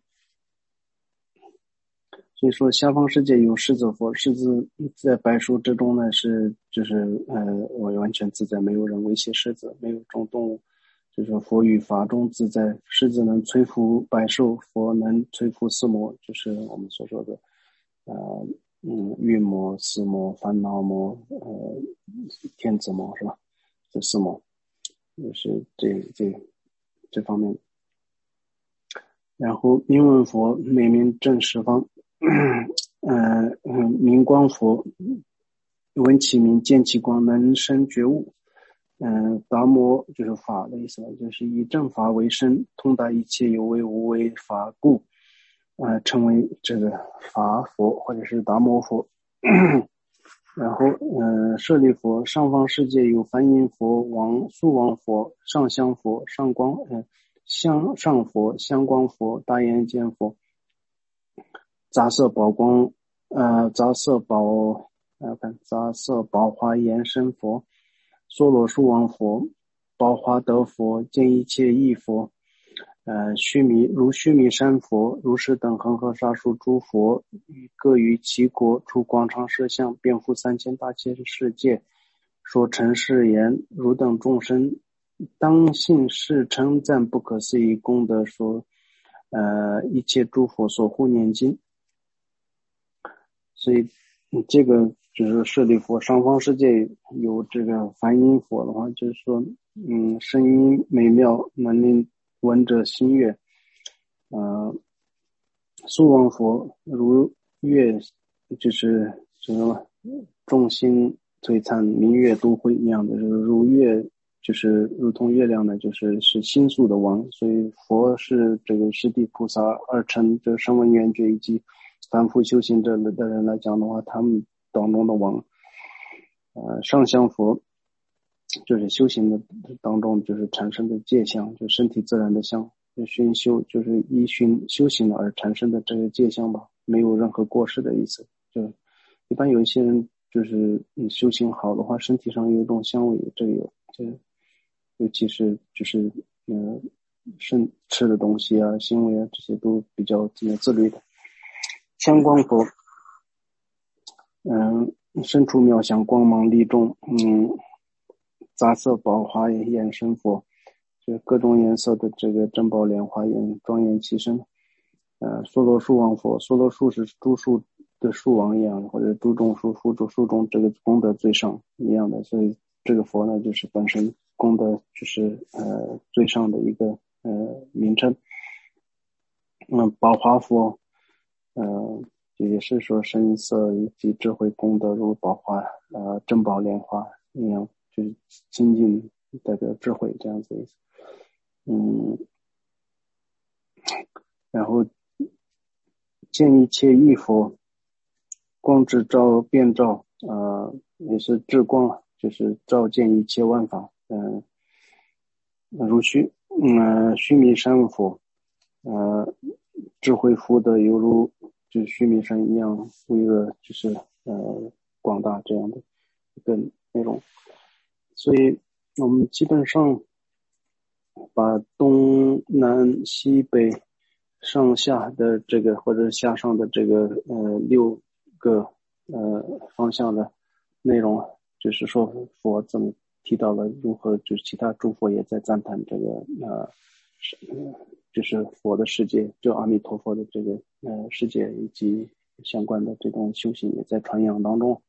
所以说下方世界有狮子佛，狮子在百兽之中呢是就是呃我完全自在，没有人威胁狮子，没有这种动物，就是说佛与法中自在，狮子能摧伏百兽，佛能摧伏四魔，就是我们所说的呃嗯欲魔、四魔、烦恼魔、呃天子魔，是吧？这四魔就是这这这方面。然后明闻佛美名正十方，呃嗯明光佛闻其名见其光能生觉悟，嗯、呃、达摩就是法的意思，就是以正法为身，通达一切有为无为法故，呃称为这个法佛或者是达摩佛。然后呃舍利佛上方世界有梵音佛、王宿王佛、上香佛、上光呃香上佛、香光佛、大眼见佛、杂色宝光呃杂色宝呃看杂色宝华延伸佛、梭罗树王佛、宝华德佛、见一切义佛、呃须弥如须弥山佛、如是等恒河沙数诸佛，各于其国出广长舌相，遍覆三千大千世界，说诚实言：汝等众生当信是称赞不可思议功德，说呃一切诸佛所护念经。所以这个就是舍利佛上方世界有这个梵音佛的话，就是说嗯声音美妙，能令闻者心悦。呃宿王佛如月，就是什么众星璀璨明月都辉一样的，就是如月，就是如同月亮呢，就是是星宿的王。所以佛是这个释地菩萨二乘这声闻缘觉以及凡夫修行者的人来讲的话，他们当中的王。呃上香佛就是修行的当中就是产生的戒相，就身体自然的相，熏修就是依熏修行而产生的这个戒相吧，没有任何过失的意思，就一般有一些人就是嗯修行好的话，身体上有一种香味，这个有这个尤其是就是呃生吃的东西啊、行为啊这些都比较这么自律的。香光佛，嗯，身处妙香，光芒利众，嗯，杂色宝华眼神佛，就是各种颜色的这个珍宝莲花眼，庄严其身。呃，梭罗树王佛，梭罗树是诸树的树王一样，或者诸种树树种树种这个功德最上一样的，所以这个佛呢，就是本身功德就是呃最上的一个呃名称。嗯，宝华佛，呃，也是说深色以及智慧功德如宝华，呃，珍宝莲花一样，就是精进代表智慧这样子意思。嗯，然后见一切义佛，光智照遍照，呃，也是智光，就是照见一切万法，嗯、呃，如须，嗯、呃，须弥山佛，呃，智慧福德犹如就是须弥山一样巍峨，就是呃广大这样的一个内容。所以我们基本上把东南西北上下的这个或者下上的这个呃六个呃方向的内容，就是说佛怎么提到了如何，就是其他诸佛也在赞叹这个呃就是佛的世界，就阿弥陀佛的这个呃世界以及相关的这种修行也在传扬当中。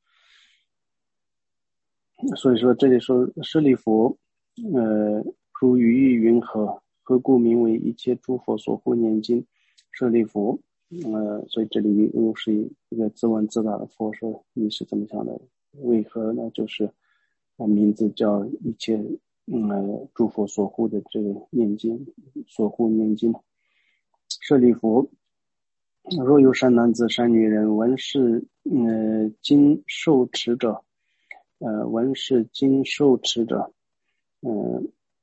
所以说这里说舍利弗，呃，如于意云何？何故名为一切诸佛所护念经？舍利弗，呃，所以这里又是一个自问自答的佛说你是怎么想的？为何呢？就是呃名字叫一切呃诸佛所护的这个念经，所护念经。舍利弗，若有善男子、善女人，闻是呃经受持者。呃，闻是经受持者，嗯、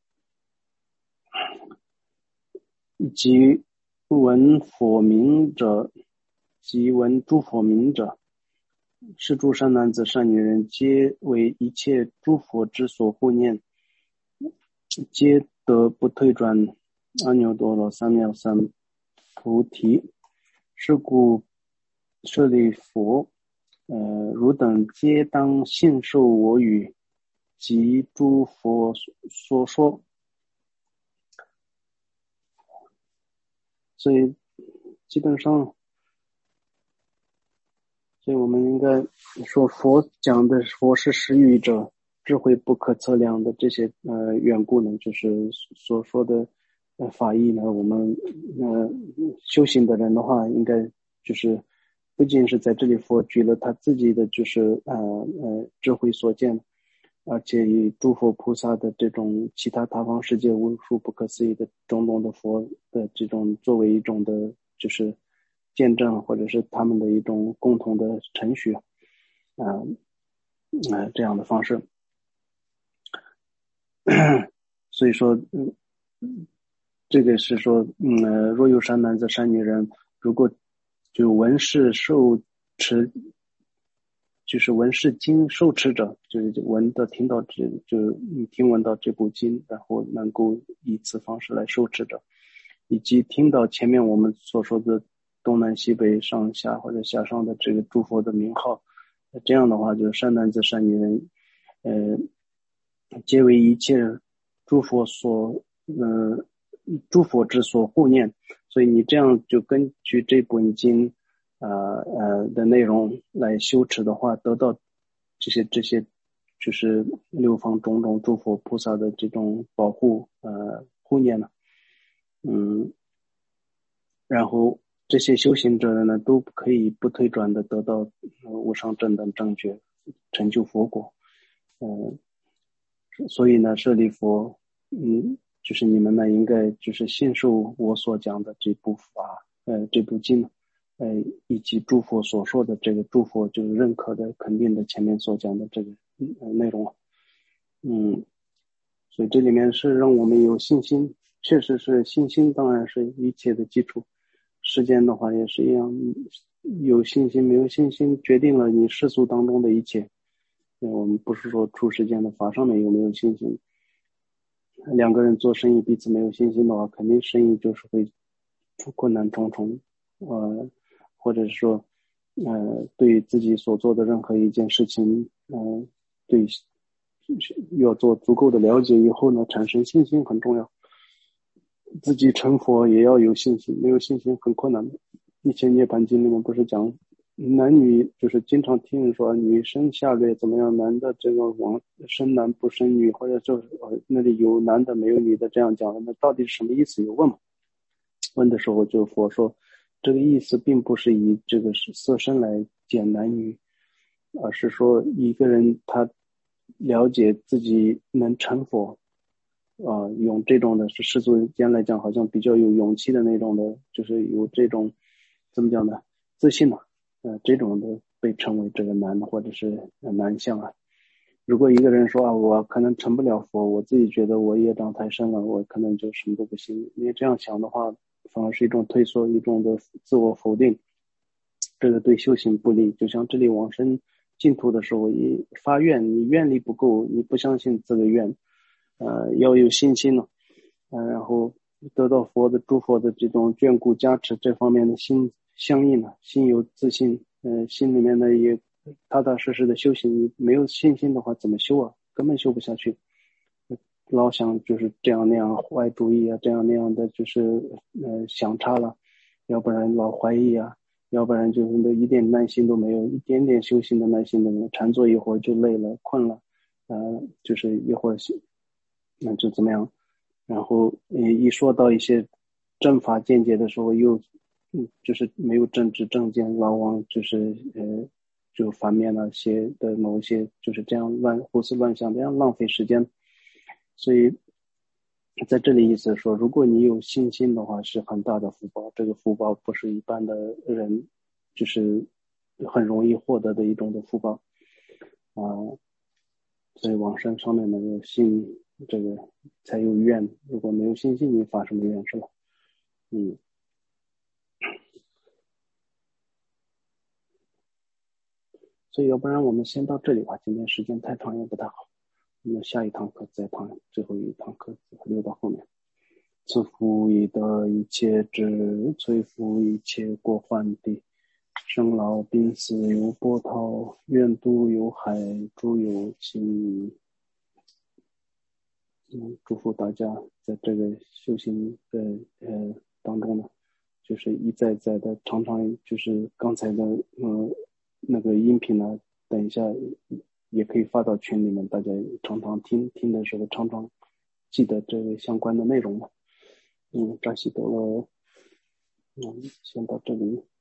呃，以及闻佛名者，及闻诸佛名者，是诸善男子、善女人，皆为一切诸佛之所护念，皆得不退转阿耨多罗三藐三菩提。是故舍利弗，呃，汝等皆当信受我语及诸佛所说。所以基本上，所以我们应该说佛讲的佛是实语者，智慧不可测量的这些呃缘故呢，就是所说的呃法义呢，我们呃修行的人的话，应该就是不仅是在这里佛举了他自己的就是呃呃智慧所见，而且以诸佛菩萨的这种其他他方世界无数不可思议的种种的佛的这种作为一种的就是见证，或者是他们的一种共同的程序啊、呃呃、这样的方式。所以说嗯这个是说嗯、呃、若有善男子善女人，如果就闻是受持，就是闻是经受持者，就是闻到听到这就听闻到这部经，然后能够以此方式来受持者，以及听到前面我们所说的东南西北上下或者下上的这个诸佛的名号，这样的话就是善男子善女人，呃，皆为一切诸佛所呃诸佛之所护念。所以你这样就根据这本经呃呃的内容来修持的话，得到这些这些就是六方种种诸佛菩萨的这种保护呃护念呢，嗯，然后这些修行者呢都可以不退转的得到无上正等正觉，成就佛果。嗯、呃，所以呢舍利弗，嗯，就是你们呢应该就是信受我所讲的这部法，呃这部经，呃以及诸佛所说的这个诸佛就是认可的肯定的前面所讲的这个、呃、内容。嗯，所以这里面是让我们有信心，确实是信心当然是一切的基础，时间的话也是一样， 有信心没有信心决定了你世俗当中的一切。我们不是说出世间的法上面有没有信心，两个人做生意彼此没有信心的话，肯定生意就是会困难重重，呃，或者是说，呃，对于自己所做的任何一件事情，呃，对，要做足够的了解以后呢，产生信心很重要。自己成佛也要有信心，没有信心很困难的。以前涅槃经里面不是讲男女，就是经常听人说女生下略怎么样，男的这个往生男不生女，或者就是呃那里有男的没有女的这样讲的，那到底是什么意思？有问嘛？问的时候就佛说，这个意思并不是以这个色身来见男女，而是说一个人他了解自己能成佛。呃，用这种的是世俗间来讲，好像比较有勇气的那种的，就是有这种怎么讲呢？自信呢、啊？呃，这种的被称为这个男的或者是男相啊。如果一个人说啊，我可能成不了佛，我自己觉得我业障太深了，我可能就什么都不行。你这样想的话，反而是一种退缩，一种的自我否定，这个对修行不利。就像这里往生净土的时候，你发愿，你愿力不够，你不相信这个愿。呃，要有信心呢，呃，然后得到佛的诸佛的这种眷顾加持，这方面的心相应呢，心有自信，呃，心里面呢也踏踏实实的修行。你没有信心的话，怎么修啊？根本修不下去。老想就是这样那样坏主意啊，这样那样的就是呃想差了，要不然老怀疑啊，要不然就是一点耐心都没有，一点点修行的耐心都没有，禅坐一会儿就累了困了，呃，就是一会儿那就怎么样？然后一说到一些正法见解的时候，又嗯，就是没有正知正见，往往就是呃，就反面那些的某一些就是这样乱胡思乱想，这样浪费时间。所以在这里意思说，如果你有信心的话，是很大的福报。这个福报不是一般的人就是很容易获得的一种的福报啊、呃。所以往生上面呢，有信这个才有愿，如果没有信心，你发什么愿是吧？嗯。所以要不然我们先到这里吧，今天时间太长也不太好。我们下一堂课再谈，最后一堂课留到后面。自负以得一切智，摧伏一切过患地。生老病死有波涛，愿度有海，诸有情。嗯，祝福大家在这个修行的呃当中呢，就是一再再的常常就是刚才的呃那个音频呢，等一下也可以发到群里面，大家常常听听的时候常常记得这个相关的内容嘛。嗯，扎西德勒，嗯，先到这里。